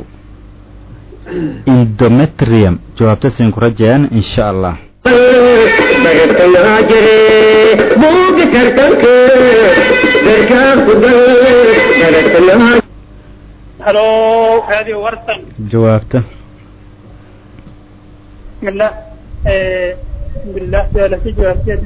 endometrium jawaabta siin ku rajaan insha Allah برتنا جري بوق كرتنك بركا خدل برتنا هلو راديو ورسن جوابته بسم الله بسم الله تعالى في جوابته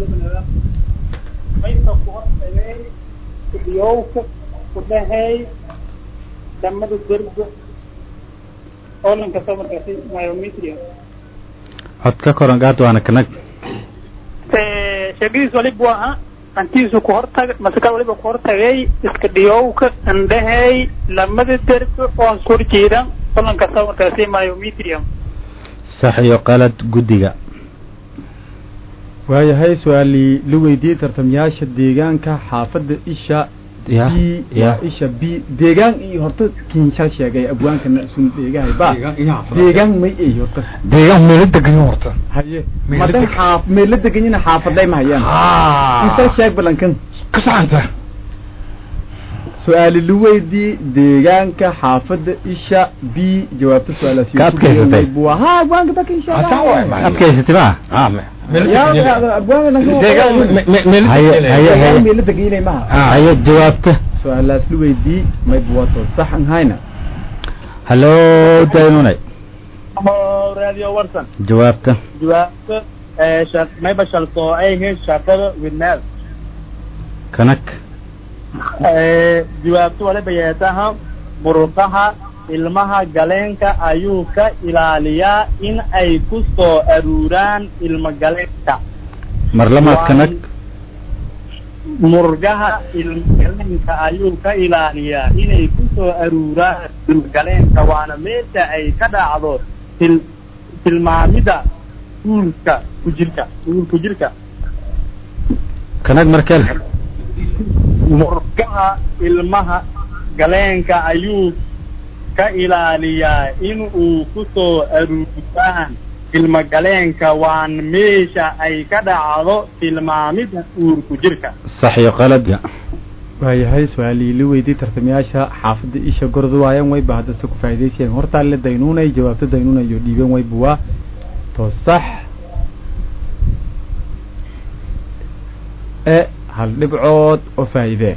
ما يتوقع اليوم كلها هي لما تدرج أولاً كسبنا كثير مايوميتريا codka koran gaad waana kanag shaqadiis waliba waa antiisu ku hortag masaka waliba ku hortagay iska dhiyowka indhahay lamada derbi oo soo jeedan kulanka sawirkaasi myometrium sax iyo qalad gudiga waayahay su'aali la weydiiyay tartamyaasha deegaanka xaafadda isha ya isha bi deegaan iyo horta kiinshal sheegay abwaankana sun deegahay ba deegaan may ay horta deegaan meel degan horta haye madan xaaf meel deganina xaafaday ma hayaan inta sheeg balankan ka saanta su'aali la weydiiyay deegaanka xaafadda isha bi jawaabta su'aalaasi ka adkaysatay ha abwaanka ba kiinsha adkaysatay ba هيا جوابته سؤال اسلوبي دي ما يبوطو صح هاينا هلو داينوني راديو ورسن جوابته ما بشرطو اي هي شاطر والناس كنك جوابته ولا بياتها muruqaha ilmaha galeenka ayuu ka ilaaliyaa in ay ku soo aruuraan ilma galeenka marlamaad kanag murgaha ilma galeenka ayuu ka ilaaliyaa inay ku soo aruuraan ilma galeenka waana meesha ay ka dhacdo tilmaamida uurka ku jirka kanag markel murgaha ilmaha galeenka ayuu ka ilaaliyaa in uu ku soo aruuraan ilma galeenka waan meesha ay ka dhacdo tilmaamida uurku jirka sax iyo qalad waayahay su-aalii la weydiiyey tartamayaasha xaafadda isha gordu waayeen wayba haddase ku faa'iidaysayeen hortaa le daynuunay jawaabta daynuunayo dhiibeen wayba waa to sax hal dhibcood oo faa'iidee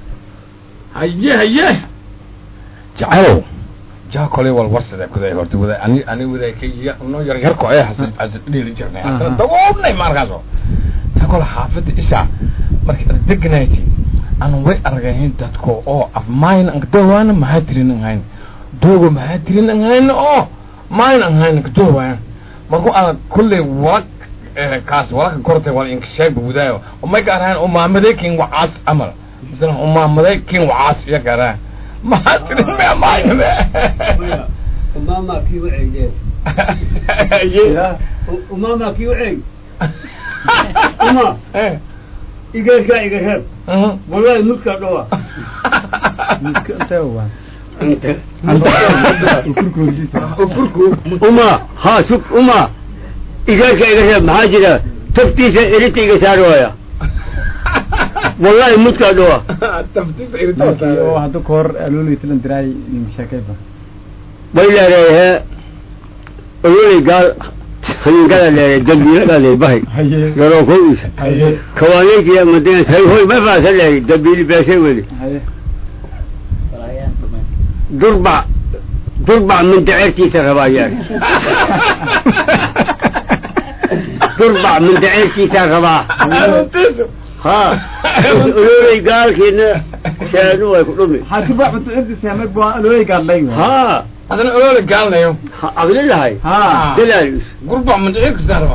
haye jacaylow jaa kolay wal warsada kuday horta wada ani wada kayga no yar ko ay hasan dhili jirnay hadda dawoobnay markaas ta kol xaafadda isha markii aad degnayti aan way argayn dadko oo af mayn ang dawana ma hadirin ngayn dogo ma hadirin ngayn oo mayn ngayn dawana markuu aan kulli waq kaas wala kortay wal in sheeg budaayo oo ma gaaraan oo maamaday kin waas amal مثلا maamaday kin waas ya gaaraan ما أدري ما وماما كي وعي وماما كي وعي وما إيجار والله نكتة دوا نكتة دوا وما ها شوف وما إيجار مهاجرة تفتيش إريتي إيجار والله متك دوا تفتيش إريتي هذا كور ألولي تلن دراي مشاكبة ولا رأيها ألولي قال خلين قال لي دبي قال لي باي قالوا كويس كوانيك يا مدينة هاي ما فاز لي دبي لي بسوي ضربة من دعيرتي سربايان ضربة من دعيرتي سربا ها لوري قال كنا شانو يقولون حاسبوا انت سامك بوا لوري قال لي ها هذا لوري قال لي اقول له هاي ها دلال ضربة من دعيرتي سربا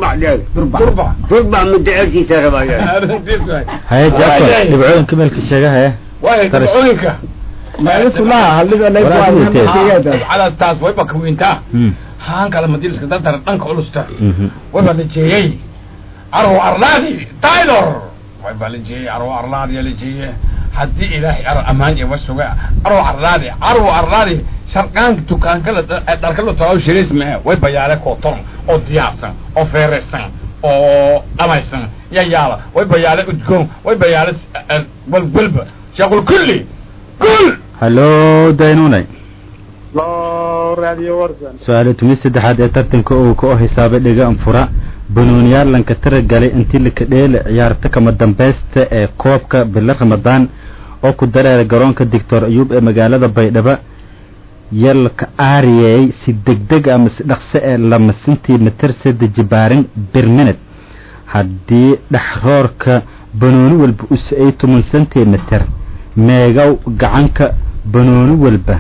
ضربة من دعيرتي سربا هاي جاكو يبعون كمل كشجة هاي واي يبعونك ما يسمع هل لا على استاذ ويبقى كوينتا هان كلام مديرس كده ترى دنك علوستا ويبقى لجيي أرو أرلادي تايلور ويبقى لجيي أرو أرلادي لجيي حدي إلهي أرو أمان يوسوع أرو أرلادي شرقان تكان كله تركله تراو شريس معه ويبقى يالك كوتون أو دياسن أو فيرسن أو أمايسن يا يالا ويبقى يالك أدكون ويبقى يالك بالبلب شغل كل هلو دينوني loo raadiyo warsan su-aal tumi saddexaad ee tartanka uu ku hisaabay dhiga anfura banooniyaal lanka tira galay intii la kadheel ciyaarta kama dambaysta ee koobka bil Ramadaan oo ku dareeray garoonka Dr. Ayub ee magaalada Baydhabo yalka aariyay si degdeg ama si dhaqso ee lama sentimeter sida jibaarin bir minute haddii dhaxroorka banooni walba u sii 10 sentimeter meegaw gacanka banooni walba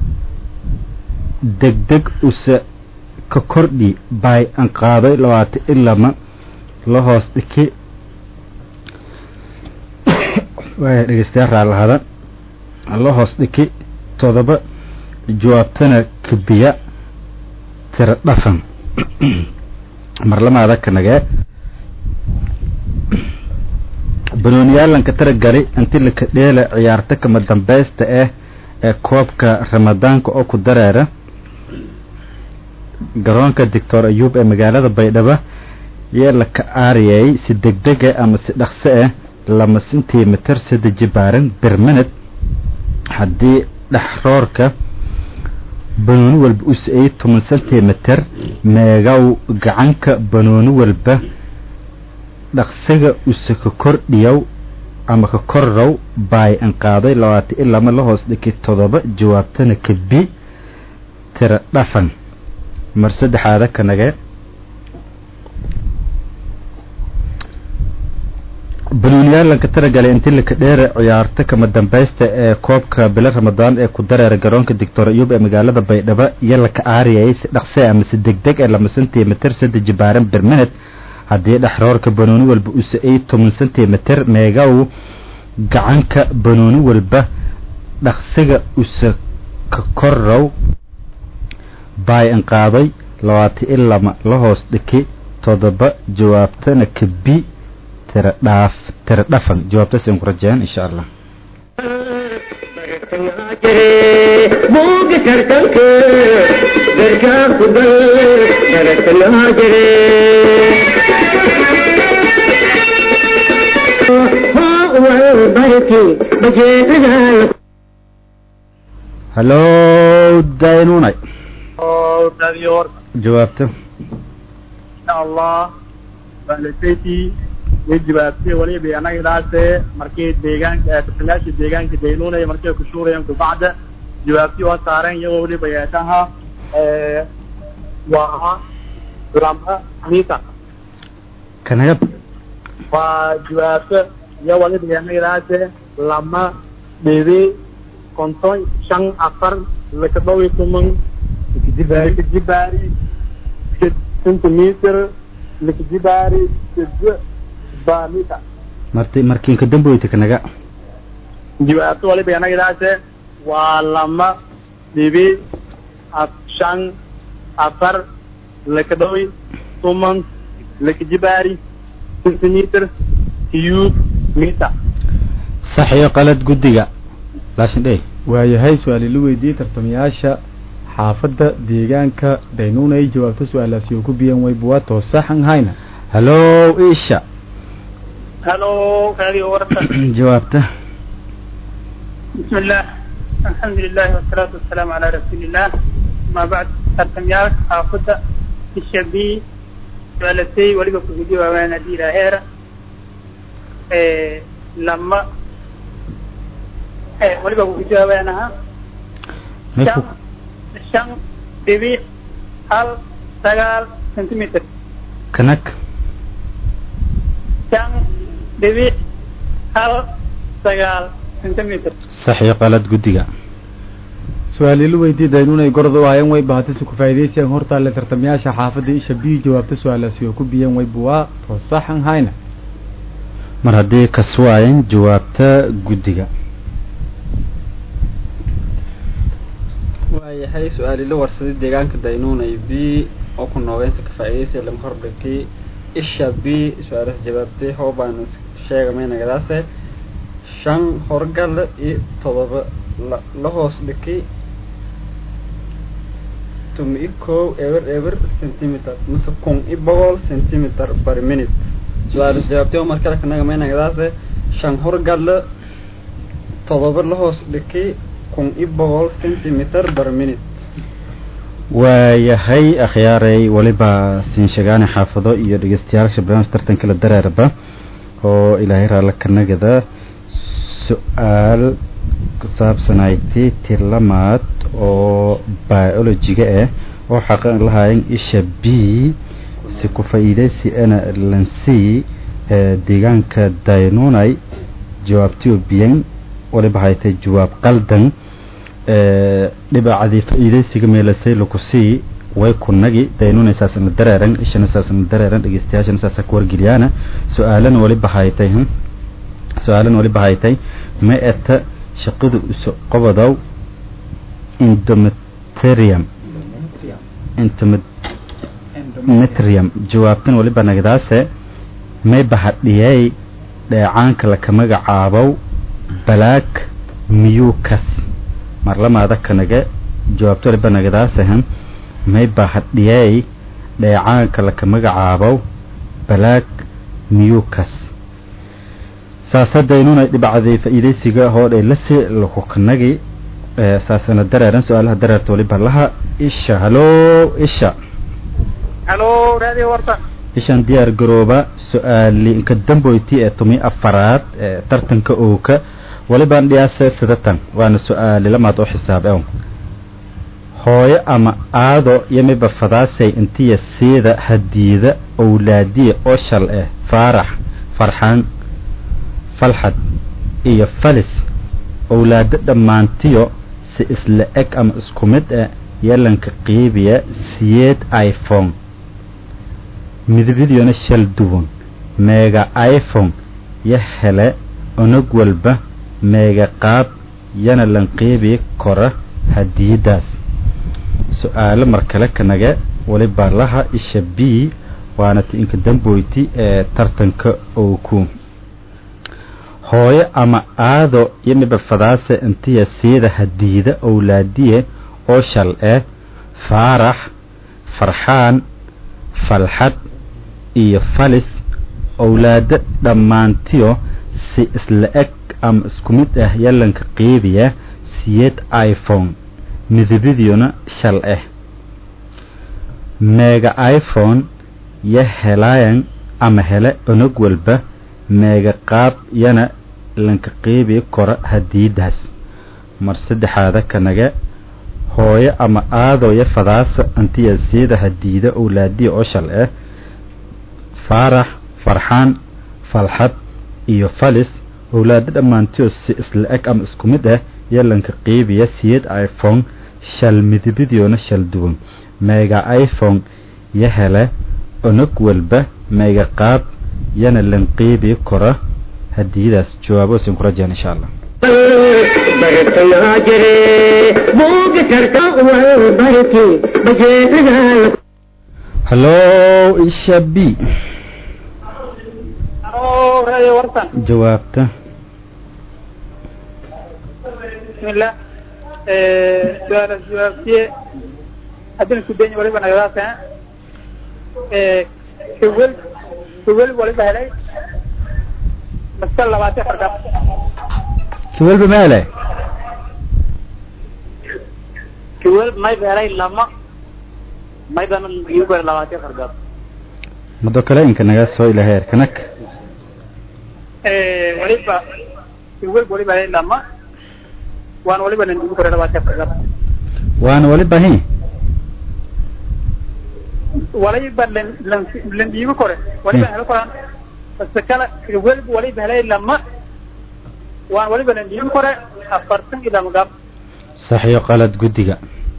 degdeg usa ka kordhi bay an qaaday 20 ilaa la hoos dhiki way dhageystayaal lahada la hoos dhiki 7 jawaabtana kabiya tira dhafan marlamaada kanaga banooniyaalanka tira gali intii la ka dheela ciyaarta kama dambaysta ee koobka Ramadaanka oo ku dareera garoonka Dr. Ayub ee magaalada Baydhabo la ka aariyay si degdeg ah ama si dhaqso ah lama sentimeter sida jibaaran bir minute haddii dhaxroorka banooni walba u sii 10 sentimeter meegaw gacanka banooni walba dhaqsiga usa ka kordhiyow ama ka korrow bay an qaaday 20 ilaa la hoos dhiki 7 jawaabtana ka bi tira dhafan mar saddexaad kanaga banooniyaalanka tira galay intii la ka dheer ciyaarta kama dambaysta ee koobka bil Ramadaan ee ku dareeray garoonka Dr. Ayub ee magaalada Baydhabo yalla ka aariyay si dhaqso ama si degdeg ah lama sentimeter sida jibaaran bir minute haddii dhaxroorka banooni walba u sii 10 sentimeter meegaw gacanka banooni walba dhaqsiga usa ka korrow bay an qaaday 20 ilaa la hoos dhiki 7 jawaabtana ka bi tira dhafan jawaabtaas aan ku rajaan insha Allah buuga tartanka darka ku dal darasana jire والبركي بجيتها hallo daynunay oo dadiyor jawaabta insha allah balateyti jawaabtay waliba anaga markii deegaanka tartamayaasha deegaanka daynuunay markii ku shuurayeen ku bacda jawaabtii waa saareen iyagoo waliba yeetaha waa lama mita kanaga waa jawaabta iyo waliba anaga lama dhibi konton shan afar lakabawi kuman likijibari centimeter likijibari ba mita markiin ka damboyta kanaga jawaabta waliba anaga waa lama dhibi shan afar lakabawi kuman likijibari centimeter cube mita sax iyo qalad guddiga laasin dhey waayahay su-aal la weydiiyey tartamayaasha xaafadda deegaanka daynuunay jawaabta su-aalaasi oo ku biyan way buwaato saxan hayna hallo isha halo radio warsan jawaabta بسم الله الحمد لله والصلاة والسلام على رسول الله ما بعد ترتميال حافظة الشبي سؤالتي ولقى في فيديو وانا دي لاهيرة لما ولقى في فيديو وانا شان دبي هل سقال سنتيمتر كنك شان دبي هل سقال سنتيمتر sax iyo qalad guddiga su-aal la weydiiyey daynuunay gorod u hayeen way bahatay ku faa'iideysayaan horta la tartamayaasha xaafadda isha bi jawaabta su-aalaasi oo ku biyan way buwaa to saxan hayna mar haddii ka suwaayeen jawaabta guddiga waayahay su-aali la warsaday deegaanka daynuunay b oo ku noogeensa ka faa'iideysay lama hordhigay isha b su-aalaas jawaabtay hoobaan sheegamaynagadaase shan horgal iyo todoba la hoos dhikay tumi kow eber centimeter mise kun iyo boqol centimeter per minute su-aalaas jawaabtay oo markale kanagamaynagadaase shan horgal todoba la hoos dhikay kun iyo boqol centimeter per minute waayahay akhyaaray waliba siin sheegaani xaafado iyo dhegeystayaasha barnaamij tartanka la dareeraba oo ilaahay raala kanagada su-aal ku saabsanaaytay tirlamaad oo biologiga ah oo xaqan lahaayeen isha b si ku faa'iideysi ana lansii deegaanka daynuunay jawaabtii biyan waliba haytay jawaab qaldan dhibacadii faa'iideysiga meelasay lagu sii way kunagi daynuunay saasana dareeran ishana saasana dareeran dhegeystayaashana saasa ku wargeliyaana su-aalan waliba haytay ma eta shaqadu isu qobodow endometrium jawaabtan waliba nagadaase may bahadhiyay dheecaanka laka magacaabow black mucus marlamaada kanaga jawaabta waliba nagadaasehan may bahadhiyay dheecaanka laka magacaabow black mucus saasadaynuunay dhibacday faa'iideysiga hoodhay lasi laku kanagi saasana dareeran su-aalaha dareerta waliba laha isha hallo isha halo radio warsan ishan diyaar garooba su-aali inka damboyti ee tumi afaraad ee tartanka ooka walibaan dhiyaase sidatan waana su-aali lamaad oo xisaab hooyo ama aado yamiba fadaasay intiya siida hadiida owlaadiya oo shal faarax farxaan falxad iyo falis owlaado dhammaantiyo si isla eg ama isku mid yeelanka qiibiya siyeed iphone midabadyona shal duwan meega iphone ya hele onag walba meega qaab yana lan qiibi kora hadiyadaas su-aalo markale kanaga waliba laha isha b waana ti inka damboyti ee tartanka oo ku hooyo ama aado yamiba fadaase intiya siida hadiida owlaadiye oo shal faarax farxaan falxad iyo falis owlaado dhammaantiyo si isla eg ama isku mid ah yalanka qiibiya siyeed iphone midabadyona shal ah meega iphone ya helayan ama hele unug walba meega qaab yana lanka qiibi kora hadiidaas mar saddexaada kanaga hooyo ama aadooya fadaasa antiya siida hadiida awlaadiya oo shal ah faarax farxaan falxad iyo falis awlaada dhammaantiyo si isla eg ama isku mid ah yalanka qiibiya siyeed iphone shal midabadyona shal duwan meega iphone ya hele unug walba meega qaab yana lan qiibi kora hadiidaas jawaabo sin ku rajaan insha Allah hello ishabi jawaabta bismillah jawaabtiye haddii isku dayn waliba nagadaasa كويل ولا بهلي مسألة لباتي خرجات كويل بماله كويل ما بهلي لما ما يبان يقول لباتي خرجات ما دوكلا إنك نجاس سوي لهير كنك وليبا كويل ولا بهلي لما وان وليبا نقول لباتي خرجات وان وليبا هي وليبا لن يقول وليبا هلا قران بس كلا كويل ولا بهلي لما وان وليبا لن يقول أفرتن إلى مقام صحيح قالت قديقة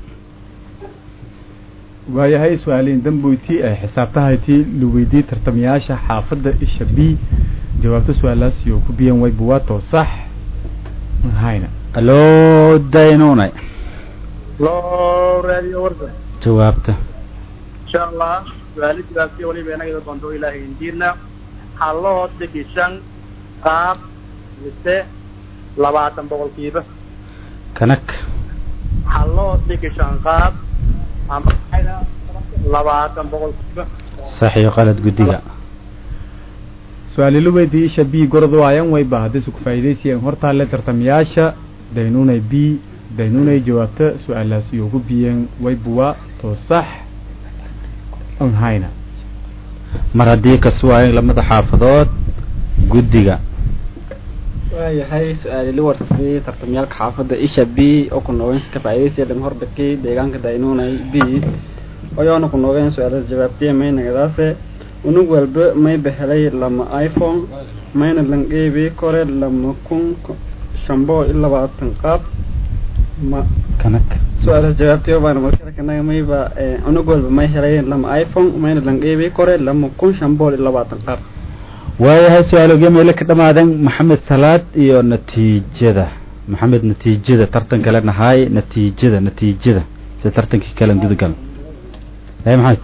waayahay su-aaliin damboyti ay xisaabtahayti luweydii tartamayaasha xaafadda isha b jawaabta su-aalaas iyo ku biyan way buwaato sax hayna allo daynunay loo raadiyo warda jawaabta insha allah waalidigaasi waliba inaga doonto ilaahay indiirna haloo degishan qaab mise 20% kanak haloo degishan qaab ama 20% صحيح قالت قديقة su-aali luweydii isha b gorod waayan way ba haddii ku faa'iideysayeen horta le tartamayaasha daynunay b daynunay jawaabta su-aalaas iyo ku biyeen way buwa to sax on hayna mar haddii ka suwaayeen lamada xaafadood guddiga waayahay su-aali la warsaday tartamyaalka xaafadda isha b oo ku noogeen ka faa'iideysay dhan hordhakay deegaanka daynunay b ayaana ku noogeen su-aalaas jawaabtay maynagadaase unug walba may behelay lama iphone mayna langeebi kore lama kun shambo ilabaatan qaab ma kanak su-aalaas jawaabtay baana markale kanaga mayba unug walba may helay lama iphone mayna langeebi kore lama kun shambo ilabaatan qaab waayahay su-aalogii meelo ka dhamaadan maxamed salaad iyo natiijada maxamed natiijada tartan kale nahay natiijada si tartankii kale gudagal maxamed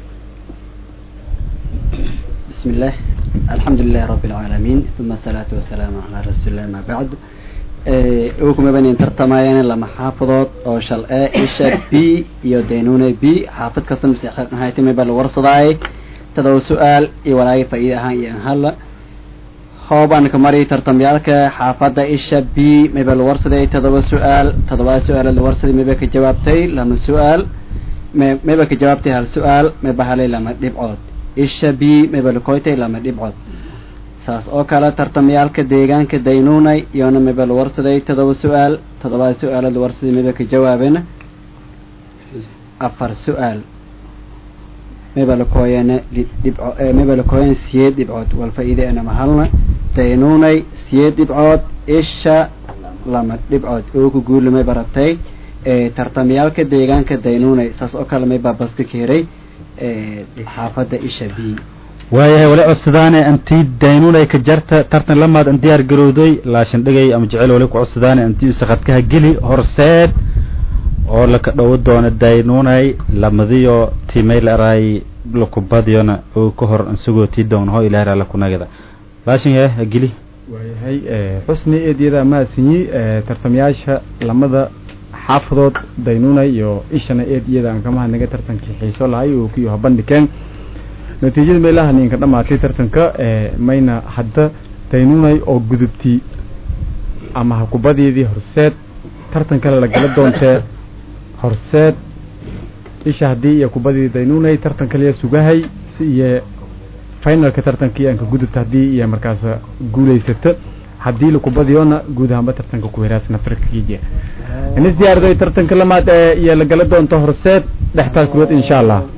بسم الله الحمد لله رب العالمين ثم الصلاة والسلام على رسول الله ما بعد وكما بني ترتمايان لما حافظات أو شل إيش بي يدينون بي حافظ كسم سيخ نهاية ما بالورصداي تدو سؤال ولا فائدة هاي هلا خوبان كمري ترتميالك حافظ إيش بي ما بالورصداي تدو سؤال الورصدي ما بك جوابتي لما سؤال ما بك جوابتي هالسؤال ما بحالي لما دبعود isha b mebelkoytay lama dhibcood saas oo kale tartamayaalka deegaanka daynunay iyona mebel warsaday 7 su-aal 7 su-aalood warsaday mebelka jawaabena 4 su-aal mebelkoyana dhibco mebelkoyana 7 dhibcood wal faa'iideena mahalna daynunay 7 dhibcood isha lama dhibcood oo ku guulamay baratay tartamayaalka deegaanka daynunay saas oo kale may baabaska keenay xaafadda isha b waayahay wali codsadaane antii daynunay ka jarta tartan lamaad an diyaar garowday laashan dhigay ama jecel wali ku codsadaane antii usaqadkaha geli horseed oo laka dhowo doona daynunay lamadiyo timayl aray lakubadiyona oo ka hor ansugoo tii doon ho ilaahay la kunagada laashan yahay geli waayahay xusni eedyada maasinyi tartamayaasha lamada xaafadood daynunay iyo ishana eedyada aan kama hadnaga tartankii xiiso lahay oo ku yahay bandhigeen natiijada meelaha ninka dhamaatay tartanka mayna hadda daynunay oo gudubtii ama hakubadeedii horseed tartan kale la gala doontee horseed isha haddii iyo kubadii daynunay tartan kaliya sugahay si iyo finalka tartankii aan ka gudubta haddii iyo markaas guulaysato haddii la kubadiyoona guud ahaanba tartanka ku heraasna farkiije inis diyaarado tartanka lamaad iyo la gala doonto horseed dhextaal kuwad insha Allah